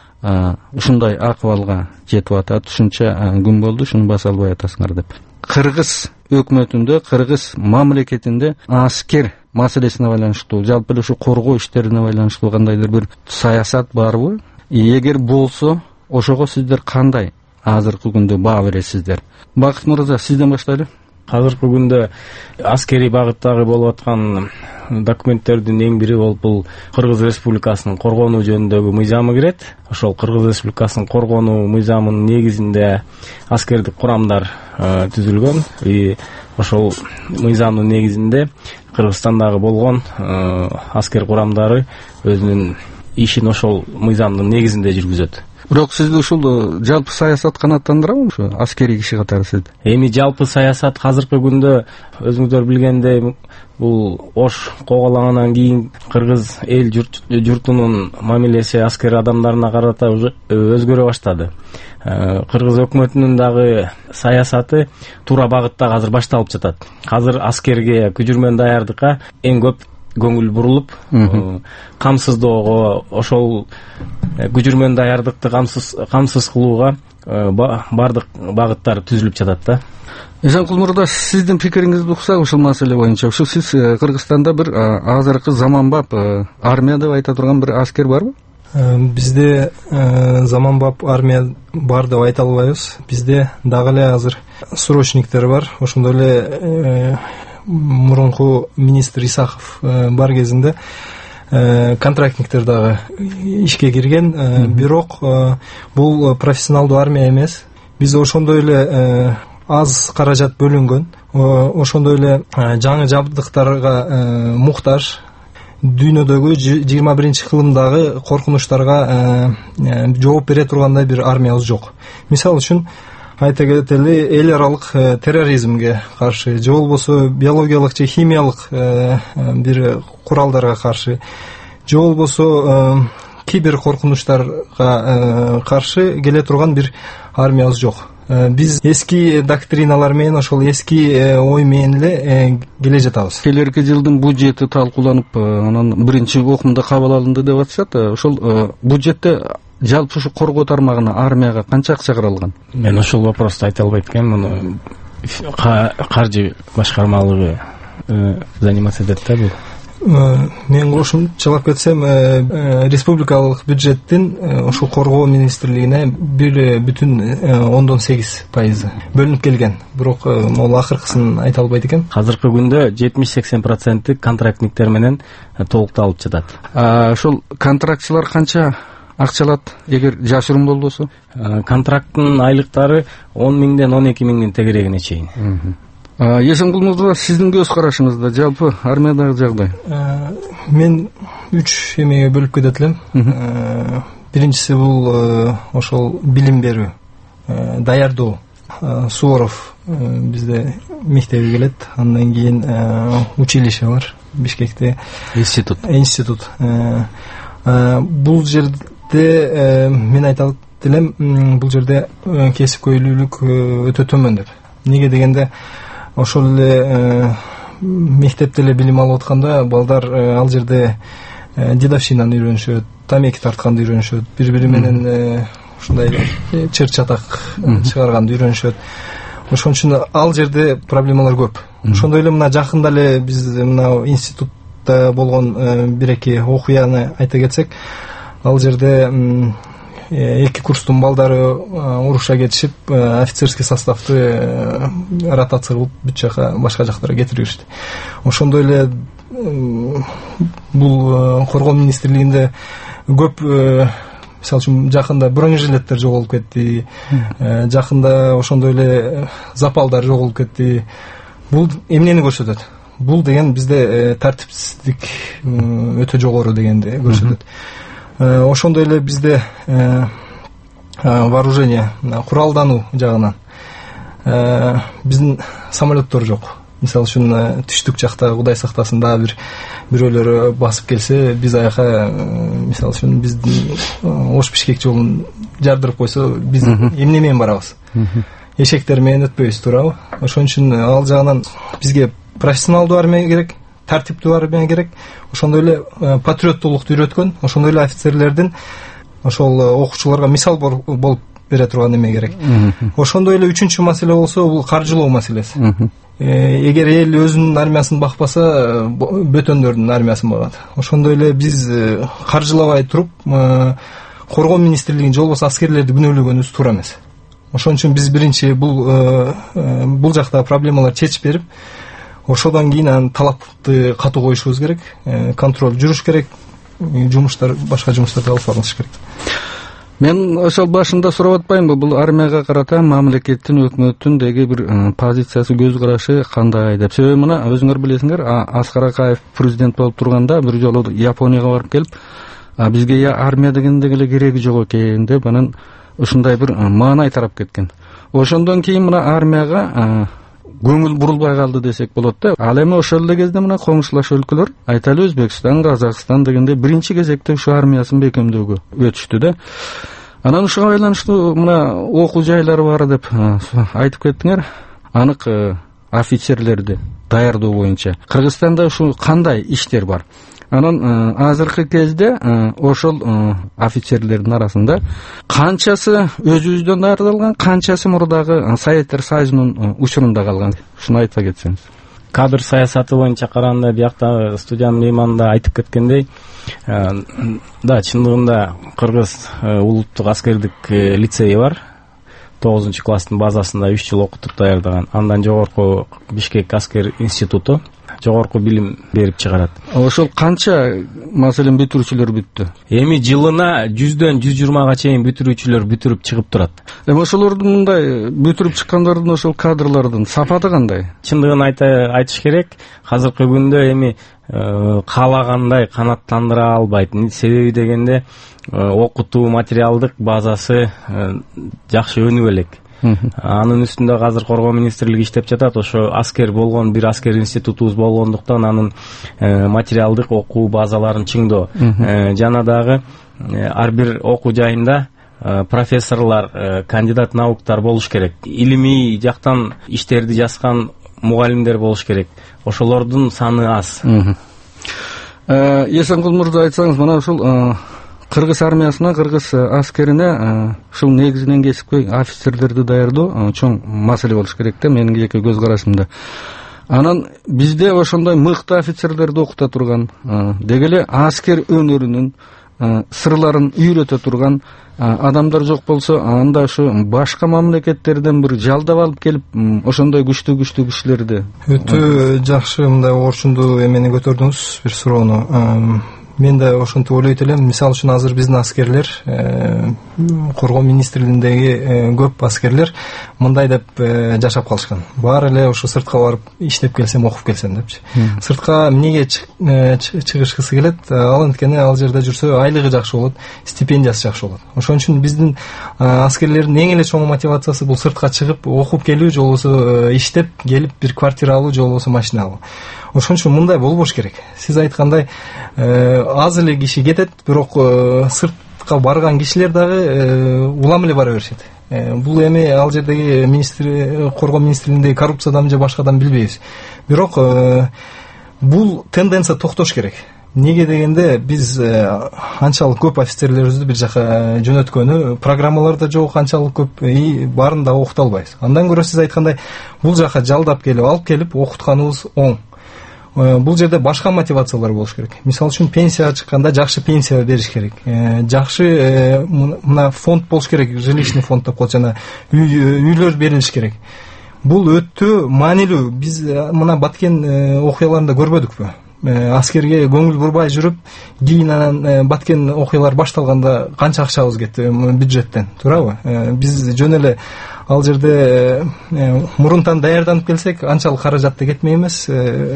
ушундай акыбалга жетип атат, ушунча күн болду, шуну баса албай атасыңар деп. Кыргыз өкмөтүндө, кыргыз мамлекетинде аскер маселесине байланыштуу, жалпы эле ушу коргоо иштерине байланыштуу кандайдыр бир саясат барбы? Эгер болсо, ошого сиздер кандай азыркы күндө баа бересиздер? Бакыт мырза, сизден баштайлы. Азыркы күндө аскерий багыттагы болуп аткан документтердин эң бири бул Кыргыз Республикасынын коргонуу жөнүндөгү мыйзамы кирет. Ошол Кыргыз Республикасынын коргонуу мыйзамынын негизинде аскердик курамдар түзүлгөн. Ошол мыйзамдын негизинде Кыргызстандагы болгон аскер курамдары өзүнүн ишин ошол мыйзамдын негизинде жүргүзөт. Бирок сизди ушул жалпы саясат канааттандырабы ушу аскерий киши катары сизди? Эми жалпы саясат азыркы күндө өзүңүздөр билгендей бул Ош коголонгондон кийин кыргыз эл журтунун мамилеси аскер адамдарына карата уже өзгөрө баштады. Кыргыз өкмөтүнүн дагы саясаты туура багытта азыр башталып жатат. Азыр аскерге, күжүрмөн даярдыкка эң көп көңүл бурулуп, камсыздоого, ошол күжүрмөн даярдыкты камсыз кылууга бардык багыттар түзүлүп жатат да. Эсенкул мырза, сиздин пикириңизди уксак ушул маселе боюнча, ушу сиз Кыргызстанда бир азыркы заманбап армия деп айта турган бир аскер барбы? Бизде заманбап армия бар деп айта албайбыз. Бизде дагы эле азыр срочниктер бар. Ошондой эле мурунку министр Исахов бар кезинде контрактниктер дагы ишке кирген. Бирок бул профессионалдуу армия эмес. Биз ошондой эле аз каражат бөлүнгөн, ошондой эле жаңы жабдыктарга муктаж, дүйнөдөгү 21 кылымдагы коркунучтарга жооп бере тургандай бир армиябыз жок. Мисалы үчүн айта кетели, эл аралык терроризмге каршы же болбосо биологиялык же химиялык бир куралдарга каршы же болбосо кибер коркунучтарга каршы келе турган бир армиябыз жок. Биз эски доктриналар менен, ошол эски ой менен эле келе жатабыз. Келерки жылдын бюджети талкууланып, анан биринчи окумда кабыл алынды деп атышат. Ошол бюджетте жалпы ушу коргоо тармагына, армияга канча акча каралган? Мен ошол вопросту айта албайт экенмин. Муну каржы башкармалыгы заниматься этет да бул. Мен кошумчалап кетсем, республикалык бюджеттин ошол коргоо министрлигине 1,8% бөлүнүп келген. Бирок могул акыркысын айта албайт экен. Азыркы күндө 70-80% контрактниктер менен толукталып жатат. Ошол контрактчылар канча акча алат эгер жашыруун болбосо? Контракттын айлыктары 10 миңден 12 миңдин тегерегине чейин. Эсенкул мырза, сиздин көз карашыңызда жалпы армиядагы жагдай? Мен 3 эмеге бөлүп кетет элем. Биринчиси бул ошол билим берүү, даярдоо. Суворов бизде мектепке келет, андан кийин училище бар Бишкекте, институт. Бул жерде мен айта элем, бул жерде кесипкөйлүүлүк өтө төмөн деп. Неге дегенде, ошол эле мектепте эле билим алып атканда балдар ал жерде дедовщинаны үйрөнүшөт, тамеки тартканды үйрөнүшөт, бири-бири менен ушундай чыр чатак чыгарганды үйрөнүшөт. Ошон үчүн ал жерде проблемалар көп. Ошондой эле мына жакында эле биз мына институтта болгон бир-эки окуяны айта кетсек, ал жерде 2 курстун балдары уруша кетишип, офицерский составты ротация кылып бүт жака башка жактарга кетиришти. Ошондой эле бул коргоо министрлигинде көп, мисалы үчүн жакында бронежилеттер жоголуп кетти, жакында ошондой эле запалдар жоголуп кетти. Бул эмнени көрсөтөт? Бул деген бизде тартипсиздик өтө жогору дегенди көрсөтөт. Ошондой эле бизде вооружение, куралдануу жагынан биздин самолеттор жок. Мисалы үчүн түштүк жакта Кудай сактасын дагы бирөөлөр басып келсе, биз аяка мисалы үчүн биздин Ош Бишкек жолун жардырып койсо, биз эмне менен барабыз? Эшектер менен өтпөйбүз, туурабы? Ошон үчүн ал жагынан бизге профессионалдуу армия керек, тартиптүү армия керек. Ошондой эле патриоттуулукту үйрөткөн, ошондой эле офицерлердин ошол окуучуларга мисал болуп бере турган эме керек. Ошондой эле үчүнчү маселе болсо, бул каржылоо маселеси. Эгер эл өзүнүн армиясын бакпаса, бөтөндөрдүн армиясын багат. Ошондой эле биз каржылабай туруп, коргоо министрлигин же болбосо аскерлерди күнөөлөгөнүбүз туура эмес. Ошон үчүн биз биринчи бул жакта проблемаларды чечип берип, ошодон кийин анан талапты катуу коюшубуз керек, контроль жүрүш керек, башка жумуштарды алып барыш керек. Мен ошол башында сурап атпаймынбы, бул армияга карата мамлекеттин, өкмөттүн деги бир позициясы, көз карашы кандай деп. Себеби мына өзүңөр билесиңер, Аскар Акаев президент болуп турганда бир жолу Японияга барып келип, бизге армия дегенде эле кереги жок экен деп, анан ушундай бир маанай тарап кеткен. Ошондон кийин мына армияга көңүл бурулбай калды десек болот да. Ал эми ошол эле кезде мына коңшулаш өлкөлөр, айталы Өзбекстан, Казакстан дегенде биринчи кезекте ушу армиясын бекемдөөгө өтүштү да. Анан ушуга байланыштуу мына окуу жайлары бар деп айтып кеттиңер. Анык офицерлерди даярдоо боюнча Кыргызстанда ушу кандай иштер бар? Анан азыркы кезде ошол офицерлердин арасында канчасы өзүбүздөн даярдалган, канчасы мурдагы Советтер Союзунун учурунда калган? Ушуну айта кетсеңиз. Кадр саясаты боюнча караганда, биякта студиянын мейманында айтып кеткендей, да, чындыгында Кыргыз улуттук аскердик лицейи бар. 9-класстын базасында 3 жыл окутуп даярдаган. Андан жогорку Бишкек аскер институту жогорку билим берип чыгарат. Ошол канча маселен бүтүрүүчүлөр бүттү? Эми жылына 100дөн 120га чейин бүтүрүүчүлөр бүтүрүп чыгып турат. Ошолордун мындай бүтүрүп чыккандардын ошол кадрлардын сапаты кандай? Чындыгын айтыш керек. Азыркы күндө эми каалагандай канаттандыра албайт. Себеби дегенде окутуу материалдык базасы жакшы өнүгө элек. Анын үстүндө азыр коргоо министрлиги иштеп жатат. Ошо аскер болгон бир аскер институтубуз болгондуктан анын материалдык окуу базаларын чыңдоо. Жана дагы ар бир окуу жайында профессорлор, кандидат науктар болуш керек. Илимий жактан иштерди жазган мугалимдер болуш керек. Ошолордун саны аз. Эсенкул мырза, айтсаңыз, мына ушул Кыргыз армиясына, кыргыз аскерине ушул негизинен кесипкөй офицерлерди даярдоо чоң маселе болуш керек да, менин жеке көз карашымда. Анан бизде ошондой мыкты офицерлерди окута турган, деги эле аскер өнөрүнүн сырларын үйрөтө турган адамдар жок болсо, анда ушу башка мамлекеттерден бир жалдап алып келип, ошондой күчтүү кишилерди. Өтө жакшы мындай орчундуу эмени көтөрдүңүз, бир суроону. Мен да ошентип ойлойт элем. Мисалы үчүн азыр биздин аскерлер, коргоо министрлигиндеги көп аскерлер мындай деп жашап калышкан. Баары эле ушу сыртка барып иштеп келсем, окуп келсем депчи. Сыртка эмнеге чыгышкысы келет? Ал анткени ал жерде жүрсө айлыгы жакшы болот, стипендиясы жакшы болот. Ошон үчүн биздин аскерлердин эң эле чоң мотивациясы бул сыртка чыгып окуп келүү, же болбосо иштеп келип бир квартира алуу, же болбосо машина алуу. Ошон үчүн мындай болбош керек. Сиз айткандай, аз эле киши кетет, бирок сыртка барган кишилер дагы улам эле бара беришет. Бул эми ал жердеги коргоо министрлигиндеги коррупциядан же башкадан билбейбиз. Бирок бул тенденция токтош керек. Неге дегенде, биз анчалык көп офицерлерибизди бир жака жөнөткөнү, программалар да жок, анчалык көп, баарын да окута албайбыз. Андан көрө сиз айткандай, бул жака жалдап келип, алып келип окутканыбыз оң. Бул жерде башка мотивациялар болуш керек. Мисалы үчүн пенсияга чыкканда жакшы пенсия бериш керек. Жакшы мына фонд болуш керек, жилищный фонд деп коет, жана үйлөр берилиш керек. Бул өтө маанилүү. Биз мына Баткен окуяларында көрбөдүкпү? Аскерге көңүл бурбай жүрүп, кийин анан Баткен окуялар башталганда канча акчабыз кетти бюджеттен, туурабы? Биз жөн эле ал жерде мурунтан даярданып келсек, анчалык каражатты кетмей эмес,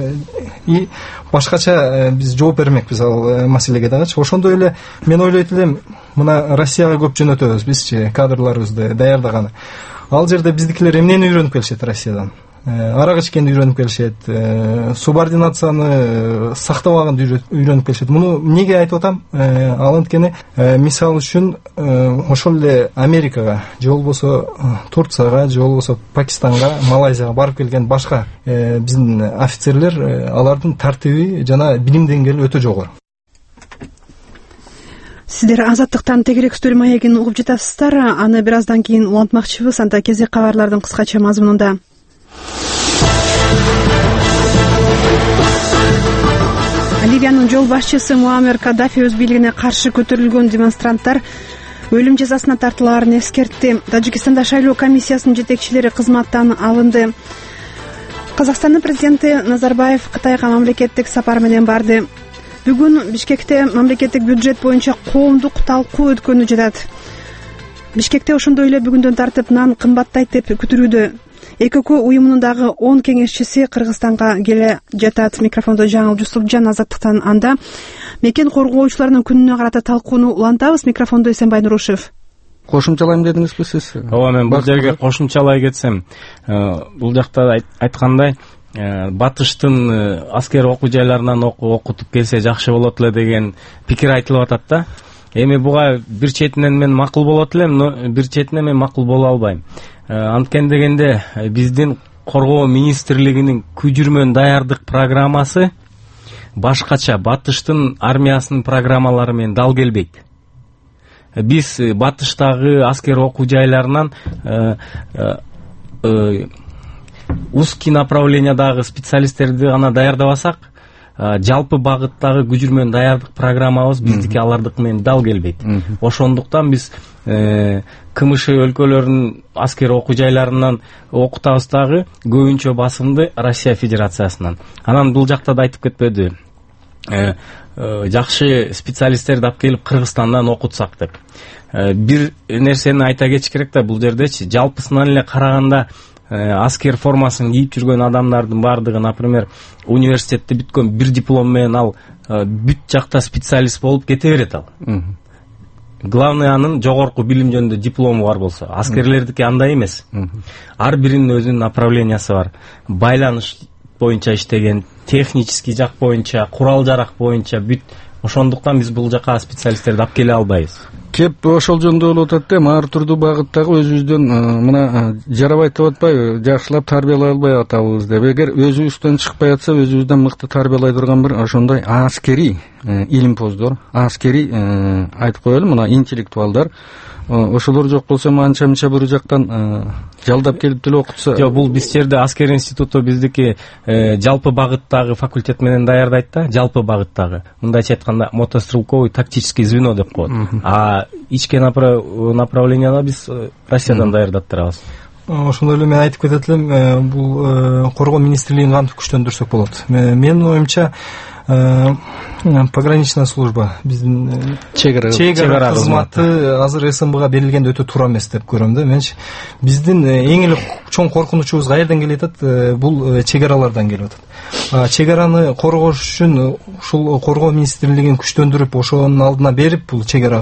и башкача биз жооп бермекпиз ал маселеге дагычы. Ошондой эле мен ойлойт элем, мына Россияга көп жөнөтөбүз бизчи кадрларыбызды даярдаганы. ал жерде биздикилер эмнени үйрөнүп келишет Россиядан? Арак ичкенди үйрөнүп келишет, субординацияны сактабаганды үйрөнүп келишет. Муну эмнеге айтып атам? Ал анткени мисал үчүн ошол эле Америкага, же болбосо Турцияга, же болбосо Пакистанга, Малайзияга барып келген башка биздин офицерлер, алардын тартиби жана билим деңгээли өтө жогору. Сиздер Азаттыктан тегерек стөл маегин угуп жатасыздар. Аны бир аздан кийин улантмакчыбыз. Анда кезек кабарлардын кыскача мазмунунда. Ливиянын жол башчысы Муаммер Каддафи өз бийлигине каршы көтөрүлгөн демонстранттар өлүм жазасына тартылаарын эскертти. Тажикстанда шайлоо комиссиясынын жетекчилери кызматтан алынды. Казакстандын президенти Назарбаев Кытайга мамлекеттик сапар менен барды. Бүгүн Бишкекте мамлекеттик бюджет боюнча коомдук талкуу өткөнү жатат. Бишкекте ошондой эле бүгүндөн тартып нан кымбаттайт деп күтүлүүдө. ЭКК уюмунун дагы 10 кеңешчиси Кыргызстанга келе жатат. Микрофондо Жаңыл Жусупжан, Азаттыктан. Анда мекен коргоочуларынын күнүнө карата талкууну улантабыз. Микрофондо Эсенбай Нурушев. Кошумчалайм дедиңизби сиз? Ооба, мен бул жерге кошумчалай кетсем, бул жакта айткандай, батыштын аскер окуу жайларынан окутуп келсе жакшы болот эле деген пикир айтылып атат да. Эми буга бир четинен мен макул болот элем, но бир четинен мен макул боло албайм. Анткен дегенде биздин коргоо министрлигинин күжүрмөн даярдык программасы башкача, батыштын армиясынын программалары менен дал келбейт. Биз батыштагы аскер окуу жайларынан узкий направлениядагы специалисттерди гана даярдабасак, жалпы багыттагы күжүрмөн даярдык программабыз биздики алардык менен дал келбейт. Ошондуктан биз КМШ өлкөлөрүнүн аскер окуу жайларынан окутабыз дагы көбүнчө басымды Россия Федерациясынан. Анан бул жакта да айтып кетпеди. Жакшы специалисттерди алып келип Кыргызстандан окутсак деп. Бир нерсени айта кетиш керек да, бул жердечи жалпысынан эле караганда аскер формасын кийип жүргөн адамдардын бардыгы, например, университетти бүткөн бир диплом менен ал бүт жакта специалист болуп кете берет ал. Главный анын жогорку билим жөнүндө диплому бар болсо, аскерлердики андай эмес. Ар биринин өзүнүн направлениясы бар. Байланыш боюнча иштеген, технический жак боюнча, курал жарак боюнча бүт. Ошондуктан биз бул жака специалисттерди алып келе албайбыз. Кеп ошол жөнүндө болуп атат да, ар түрдүү багыттагы өзүбүздөн мына жарабай деп атпайбы, жакшылап тарбиялай албай атабыз деп. Эгер өзүбүздөн чыкпай атса, өзүбүздөн мыкты тарбиялай турган бир ошондой аскери илимпоздор, аскери айтып коелу, мына интеллектуалдар, ошолор жок болсо анча-мынча бир жактан жалдап келип деле окутса. Жок, бул биз жерде аскер институту биздики жалпы багыттагы факультет менен даярдайт да, жалпы багыттагы. Мындайча айтканда мотострелковый тактический звено деп коет. А ички направленияда биз Россиядан даярдап турабыз. Ошондой эле мен айтып кетет элем, бул коргоо министрлигин кантип күчтөндүрсөк болот. Менин оюмча пограничная служба, биздин чегара кызматы азыр СМБга берилгенде өтө туура эмес деп көрөм да. Менчи биздин эң эле чоң коркунучубуз каерден келип атат? Бул чегаралардан келип атат. Чегараны коргош үчүн ушул коргоо министрлигин күчтөндүрүп, ошонун алдына берип, бул чегара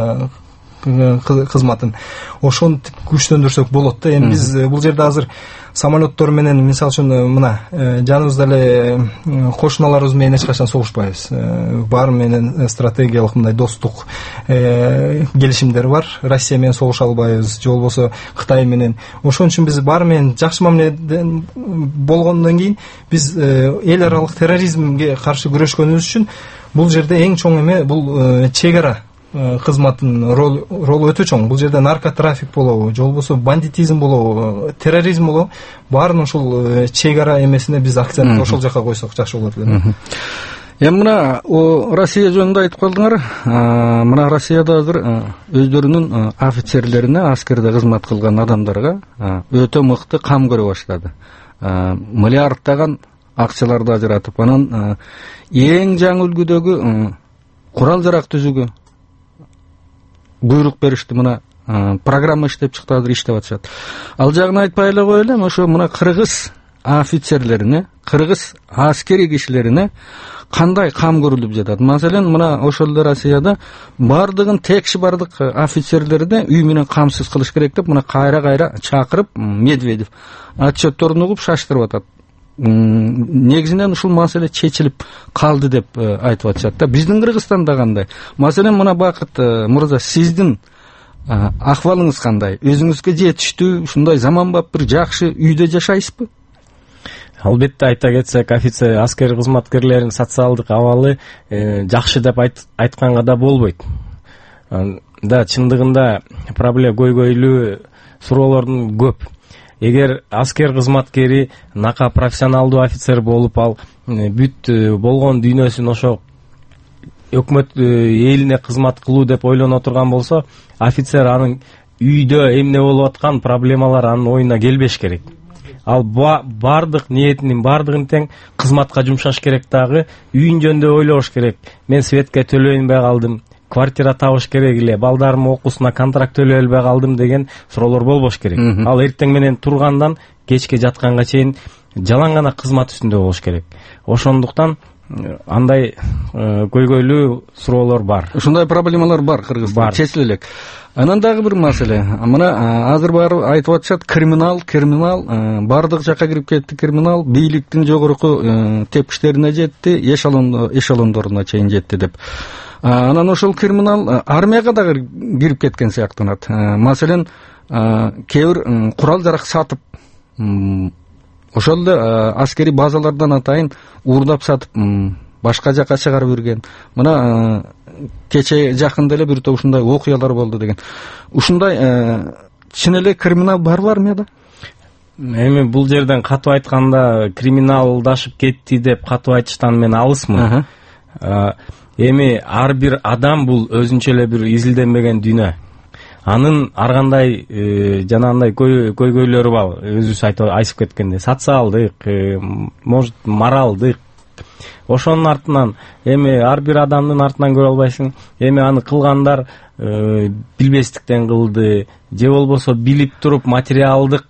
кызматын ошентип күчтөндүрсөк болот да. Эми биз бул жерде азыр самолеттор менен, мисалы үчүн мына жаныбызда эле кошуналарыбыз менен эч качан согушпайбыз. Бар менен стратегиялык мындай достук келишимдер бар. Россия менен согуша албайбыз, же болбосо Кытай менен. Ошон үчүн биз бар менен жакшы мамиледен болгондон кийин биз эл аралык терроризмге каршы күрөшкөнүбүз үчүн бул жерде эң чоң эме бул чегара кызматтын ролу өтө чоң. Бул жерде наркотрафик болобу, же болбосо бандитизм болобу, терроризм болобу, баарын ушул чегара эмесине биз акцент ошол жака койсок жакшы болот эле. Эми мына Россия жөнүндө айтып калдыңар. Мына Россияда азыр өздөрүнүн офицерлерине, аскерде кызмат кылган адамдарга өтө мыкты кам көрө баштады. Миллиарддаган акчаларды ажыратып, анан эң жаңы үлгүдөгү курал жарак түзүүгө буйрук беришти. Мына программа иштеп чыкты, азыр иштеп атышат. Ал жагын айтпай эле коелу, ошо мына кыргыз офицерлерине, кыргыз аскери кишилерине кандай кам көрүлүп жатат? Маселен, мына ошол Россияда бардыгын текши бардык офицерлерди үй менен камсыз кылыш керек деп мына кайра чакырып Медведев отчетторун угуп шаштырып атат. Негизинен ушул маселе чечилип калды деп айтып атышат да. Биздин Кыргызстанда кандай? Маселен, мына Бакыт мырза, сиздин акыбалыңыз кандай? Өзүңүзгө жетиштүү, ушундай заманбап бир жакшы үйдө жашайсызбы? Албетте, айта кетсек, офицер аскер кызматкерлеринин социалдык абалы жакшы деп айтканга да болбойт. Да, чындыгында проблема көйгөйлүү суроолордун көп. Эгер аскер кызматкери нака профессионалдуу офицер болуп, ал бүт болгон дүйнөсүн ошо өкмөт элине кызмат кылуу деп ойлоно турган болсо, офицер анын үйдө эмне болуп аткан проблемалар анын оюна келбеш керек. Ал бардык ниетинин бардыгын тең кызматка жумшаш керек, дагы үйүн жөнүндө ойлош керек. Мен светке төлөбөй калдым, квартира табыш керек эле, балдарымдын окуусуна контракт төлөбөй калдым деген суроолор болбош керек. Ал эртең менен тургандан кечке жатканга чейин жалаң гана кызмат үстүндө болуш керек. Ошондуктан андай көйгөйлүү суроолор бар. Ушундай проблемалар бар Кыргызстанда, чечиле элек. Анан дагы бир маселе. Мына азыр баары айтып атышат, криминал бардык жака кирип кетти, криминал бийликтин жогорку тепкичтерине жетти, эшелондоруна чейин жетти деп. Анан ошол криминал армияга дагы кирип кеткен сыяктанат. Маселен, кээ бир курал жарак сатып, ошол эле аскери базалардан атайын уурдап сатып, башка жака чыгарып жүргөн. Мына кече жакында эле бир топ ушундай окуялар болду деген. Ушундай чын эле криминал барбы армияда? Эми бул жерден катуу айтканда криминалдашып кетти деп катуу айтыштан мен алысмын. Эми ар бир адам бул өзүнчө эле бир изилденбеген дүйнө. Анын ар кандай жанагындай көйгөйлөрү бар. Өзүбүз айтып кеткендей, социалдык, может моралдык. Ошонун артынан эми ар бир адамдын артынан көрө албайсың. Эми аны кылгандар билбестиктен кылды, же болбосо билип туруп материалдык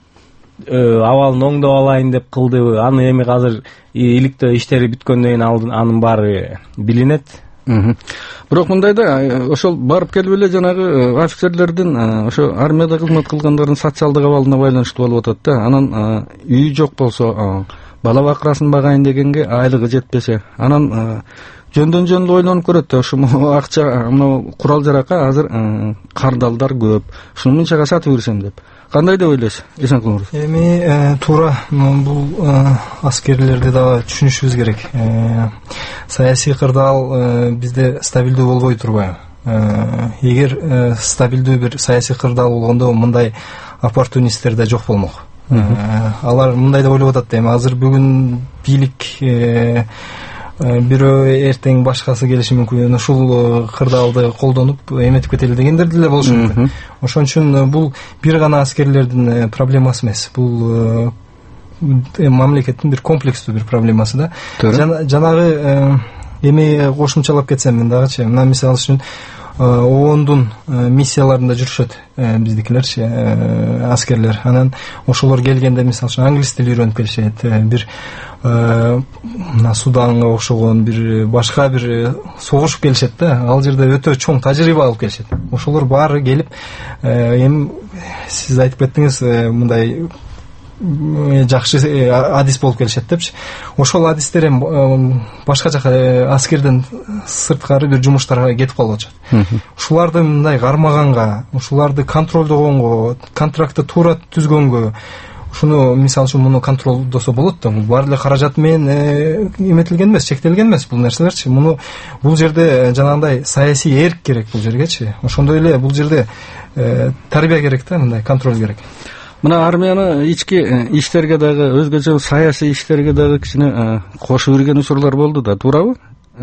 абалын оңдоп алайын деп кылды. Аны эми азыр иликтөө иштери бүткөндөн кийин анын баары билинет. Бирок мындайда ошол барып келип эле жанагы офицерлердин ошо армияда кызмат кылгандардын социалдык абалына байланыштуу болуп атат да. Анан үй жок болсо, бала бакырасын багайын дегенге айлыгы жетпесе, анан жөндөн жөн эле ойлонуп көрөт. Ушул акча, мына курал жаракка азыр кардалдар көп. Ушуну мынчага сатып берсем деп. Кандай деп ойлойсуз, Эсенкул мырза? Эми туура, бул аскерлерди дагы түшүнүшүбүз керек. Саясий кырдаал бизде стабилдүү болбой турбайбы? Эгер стабилдүү бир саясий кырдаал болгондо мындай оппортунисттер да жок болмок. Алар мындай деп ойлоп атат, эми азыр бүгүн бийлик бирөө эртең башкасы келиши мүмкүн, ушул кырдаалды колдонуп эметип кетели дегендер деле болушу мүмкүн. Ошон үчүн бул бир гана аскерлердин проблемасы эмес, бул мамлекеттин бир комплекстүү бир проблемасы да. Жанагы эми кошумчалап кетсем мен дагычы, мына мисалы үчүн ООНдун миссияларында жүрүшөт биздикилерчи, аскерлер. Анан ошолор келгенде мисалы үчүн англис тили үйрөнүп келишет, бир мына Суданга окшогон бир башка бир согушуп келишет да. Ал жерде өтө чоң тажрыйба алып келишет. Ошолор баары келип, эми сиз айтып кеттиңиз, мындай жакшы адис болуп келишет депчи. Ошол адистер эми башка жака аскерден сырткары бир жумуштарга кетип калып атышат. Ушуларды мындай кармаганга, ушуларды контролдогонго, контрактты туура түзгөнгө, ушуну мисалы үчүн муну контролдосо болот да. Бул баары эле каражат менен эметилген эмес, чектелген эмес бул нерселерчи. Бул жерде жанагындай саясий эрк керек бул жергечи. Ошондой эле бул жерде тарбия керек да, мындай контроль керек. Мына армияны ички иштерге дагы, өзгөчө саясий иштерге дагы кичине кошуп жүргөн учурлар болду да, туурабы?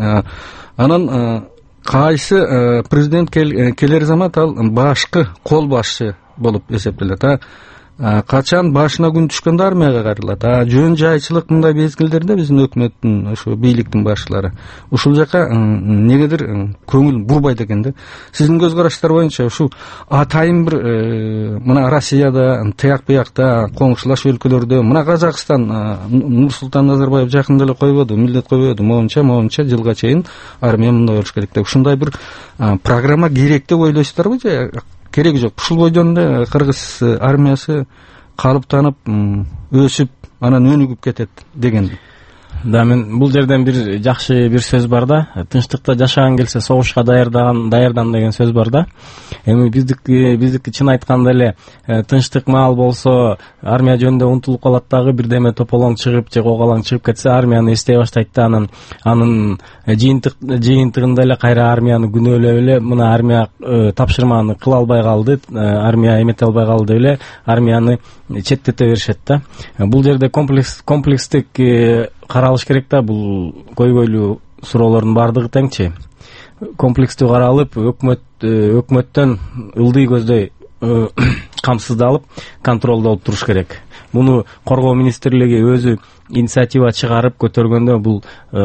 Анан кайсы президент келер замат ал башкы кол башчы болуп эсептелет. качан башына күн түшкөндө армияга кайрылат. Жөн жайчылык мындай мезгилдерде биздин өкмөттүн ошо бийликтин башчылары ушул жака негедир көңүл бурбайт экен да. Сиздин көз караштар боюнча ушу атайын бир мына Россияда, тияк биякта, коңшулаш өлкөлөрдө, мына Казакстан Нурсултан Назарбаев жакында эле койбоду, милдет койбоду, моунча жылга чейин армия мындай болуш керек деп. Ушундай бир программа керек деп ойлойсуздарбы же кереги жок? Ушул бойдон эле кыргыз армиясы калыптанып, өсүп, анан өнүгүп кетет деген. Да, мен бул жерден бир жакшы бир сөз бар да. Тынчтыкта жашаган келсе согушка даярдан деген сөз бар да. Эми биздики чын айтканда эле тынчтык маал болсо армия жөнүндө унутулуп калат дагы, бирдеме тополоң чыгып же когалаң чыгып кетсе армияны эстей баштайт да, анын жыйынтыгында эле кайра армияны күнөөлөп эле мына армия тапшырманы кыла албай калды, армия эмете албай калды эле армияны четтете беришет да. Бул жерде комплекстик каралыш керек да, бул көйгөйлүү суроолордун бардыгы теңчи. Комплекстүү каралып, өкмөттөн ылдый көздөй камсыздалып, контролдо болуп туруш керек. Муну коргоо министрлиги өзү инициатива чыгарып көтөргөндө бул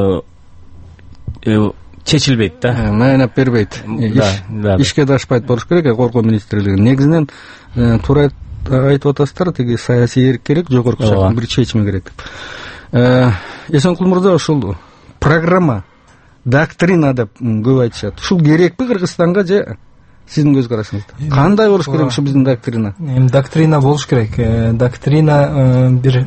чечилбейт да. Маянап бербейт. Ишке да ашпайт болуш керек коргоо министрлиги. Негизинен туура айтып атасыздар, тиги саясий эрк керек, жогорку жактан бир чечими керек деп. Эсенкул мырза, ушул программа, доктрина деп көп айтышат. Ушул керекпи Кыргызстанга же сиздин көз карашыңызда? Кандай болуш керек ушу биздин доктрина? Доктрина болуш керек. Доктрина бир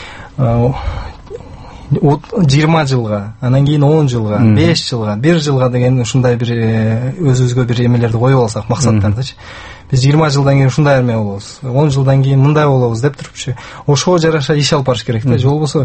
20 жылга, анан кийин 10 жылга, 5 жылга, 1 жылга деген ушундай бир өзүбүзгө бир эмелерди коюп алсак, максаттардычы. Биз 20 жылдан кийин ушундай армия болобуз, 10 жылдан кийин мындай болобуз деп турупчу. Ошого жараша иш алып барыш керек да. Же болбосо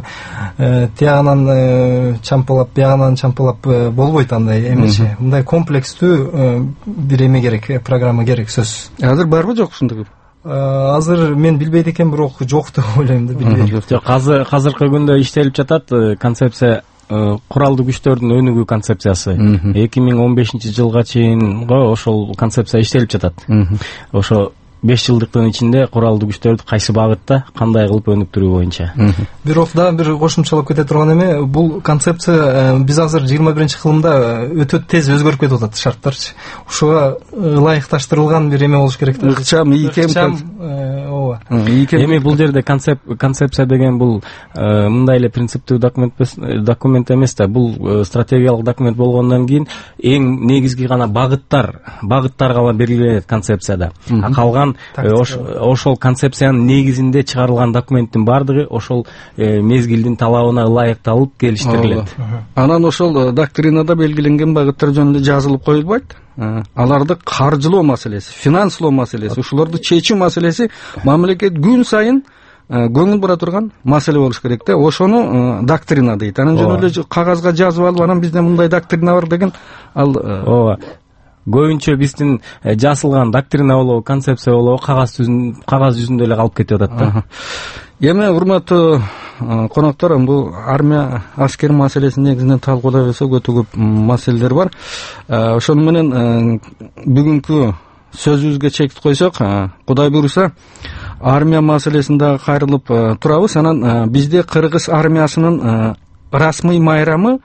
тиягынан чампалап, биягынан чампалап болбойт андай эмечи. Мындай комплекстүү бир эме керек, программа керек сөзсүз. Азыр барбы жок ушундой? Азыр мен билбейт экен, бирок жок деп ойлойм да, билбейм. Жок, азыркы күндө иштелип жатат концепция, куралдуу күчтөрдүн өнүгүү концепциясы. 2015 жылга чейинго ошол концепция иштелип жатат. Ошо 5 жылдыктын ичинде куралдуу күчтөрдү кайсы багытта кандай кылып өнүктүрүү боюнча. Бирок да бир кошумчалап кете турган эме, бул концепция биз азыр 21-кылымда өтө тез өзгөрүп кетип атат шарттарчы. Ошого ылайыкташтырылган бир эме болуш керек да. Ыкчам, ийкем. Ооба. Эми бул жерде концепция деген бул мындай эле принциптүү документ эмес да. Бул стратегиялык документ болгондон кийин эң негизги гана багыттар гана белгиленет концепцияда. Калган ошол концепциянын негизинде чыгарылган документтин бардыгы ошол мезгилдин талабына ылайыкталып келиштирилет. Анан ошол доктринада белгиленген багыттар жөнүндө жазылып коюлбайт. Аларды каржылоо маселеси, финанслоо маселеси, ушуларды чечүү маселеси мамлекет күн сайын көңүл бура турган маселе болуш керек да. Ошону доктрина дейт. Анан жөн эле кагазга жазып алып, анан бизде мындай доктрина бар деген ал ооба. Көбүнчө биздин жазылган доктрина болобу, концепция болобу кагаз жүзүндө эле калып кетип атат да. Эми урматтуу коноктор, бул армия аскер маселесин негизинен талкуулай берсек өтө көп маселелер бар. Ошону менен бүгүнкү сөзүбүзгө чек койсок, Кудай буйруса, армия маселесин дагы кайрылып турабыз. Анан бизде Кыргыз армиясынын расмый майрамы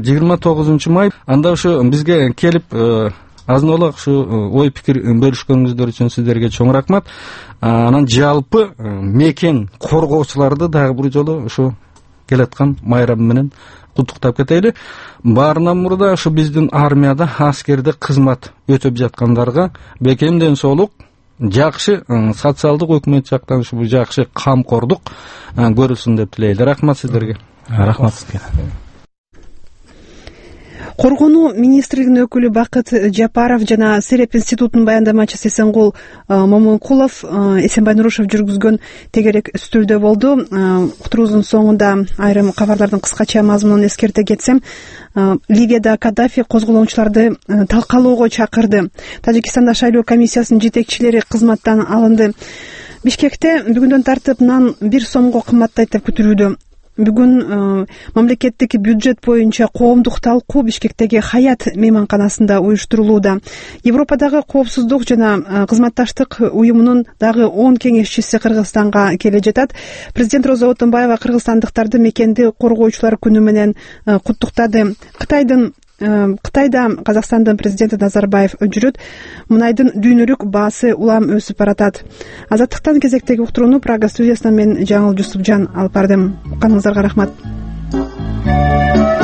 29 май. Анда ушу бизге келип азын-олак ушу ой пикир бөлүшкөнүңүздөр үчүн сиздерге чоң рахмат. Анан жалпы мекен коргоочуларды дагы бир жолу ушу келаткан майрам менен куттуктап кетели. Баарынан мурда ушу биздин армияда аскерде кызмат өтөп жаткандарга бекемден соолук, жакшы социалдык өкмөт жактан ушу жакшы камкордук көрүлсүн деп тилейли. Рахмат сиздерге. Рахмат сизге. Коргонуу министрлигинин өкүлү Бакыт Жапаров жана Сереп институтунун баяндамачысы Эсенкул Момункулов Эсенбай Нурушев жүргүзгөн тегерек үстөлдө болду. Уктуруубуздун соңунда айрым кабарлардын кыскача мазмунун эскерте кетсем, Ливияда Каддафи козголоочуларды талкалоого чакырды. Тажикстанда шайлоо комиссиясынын жетекчилери кызматтан алынды. Бишкекте бүгүндөн тартып нан 1 сомго кымбаттайт деп күтүлүүдө. бүгүн мамлекеттик бюджет боюнча коомдук талкуу Бишкектеги Хаят мейманканасында уюштурулууда. Европадагы коопсуздук жана кызматташтык уюмунун дагы 10 кеңешчиси Кыргызстанга келе жатат. Президент Роза Отунбаева кыргызстандыктарды мекенди коргоочулар күнү менен куттуктады. Кытайда Казакстандын президенти Назарбаев жүрөт. Мунайдын дүйнөлүк баасы улам өсүп баратат. Азаттыктан кезектеги уктурууну Прага студиясынан мен Жаңыл Жусупжан алып бардым. Каныңыздарга рахмат.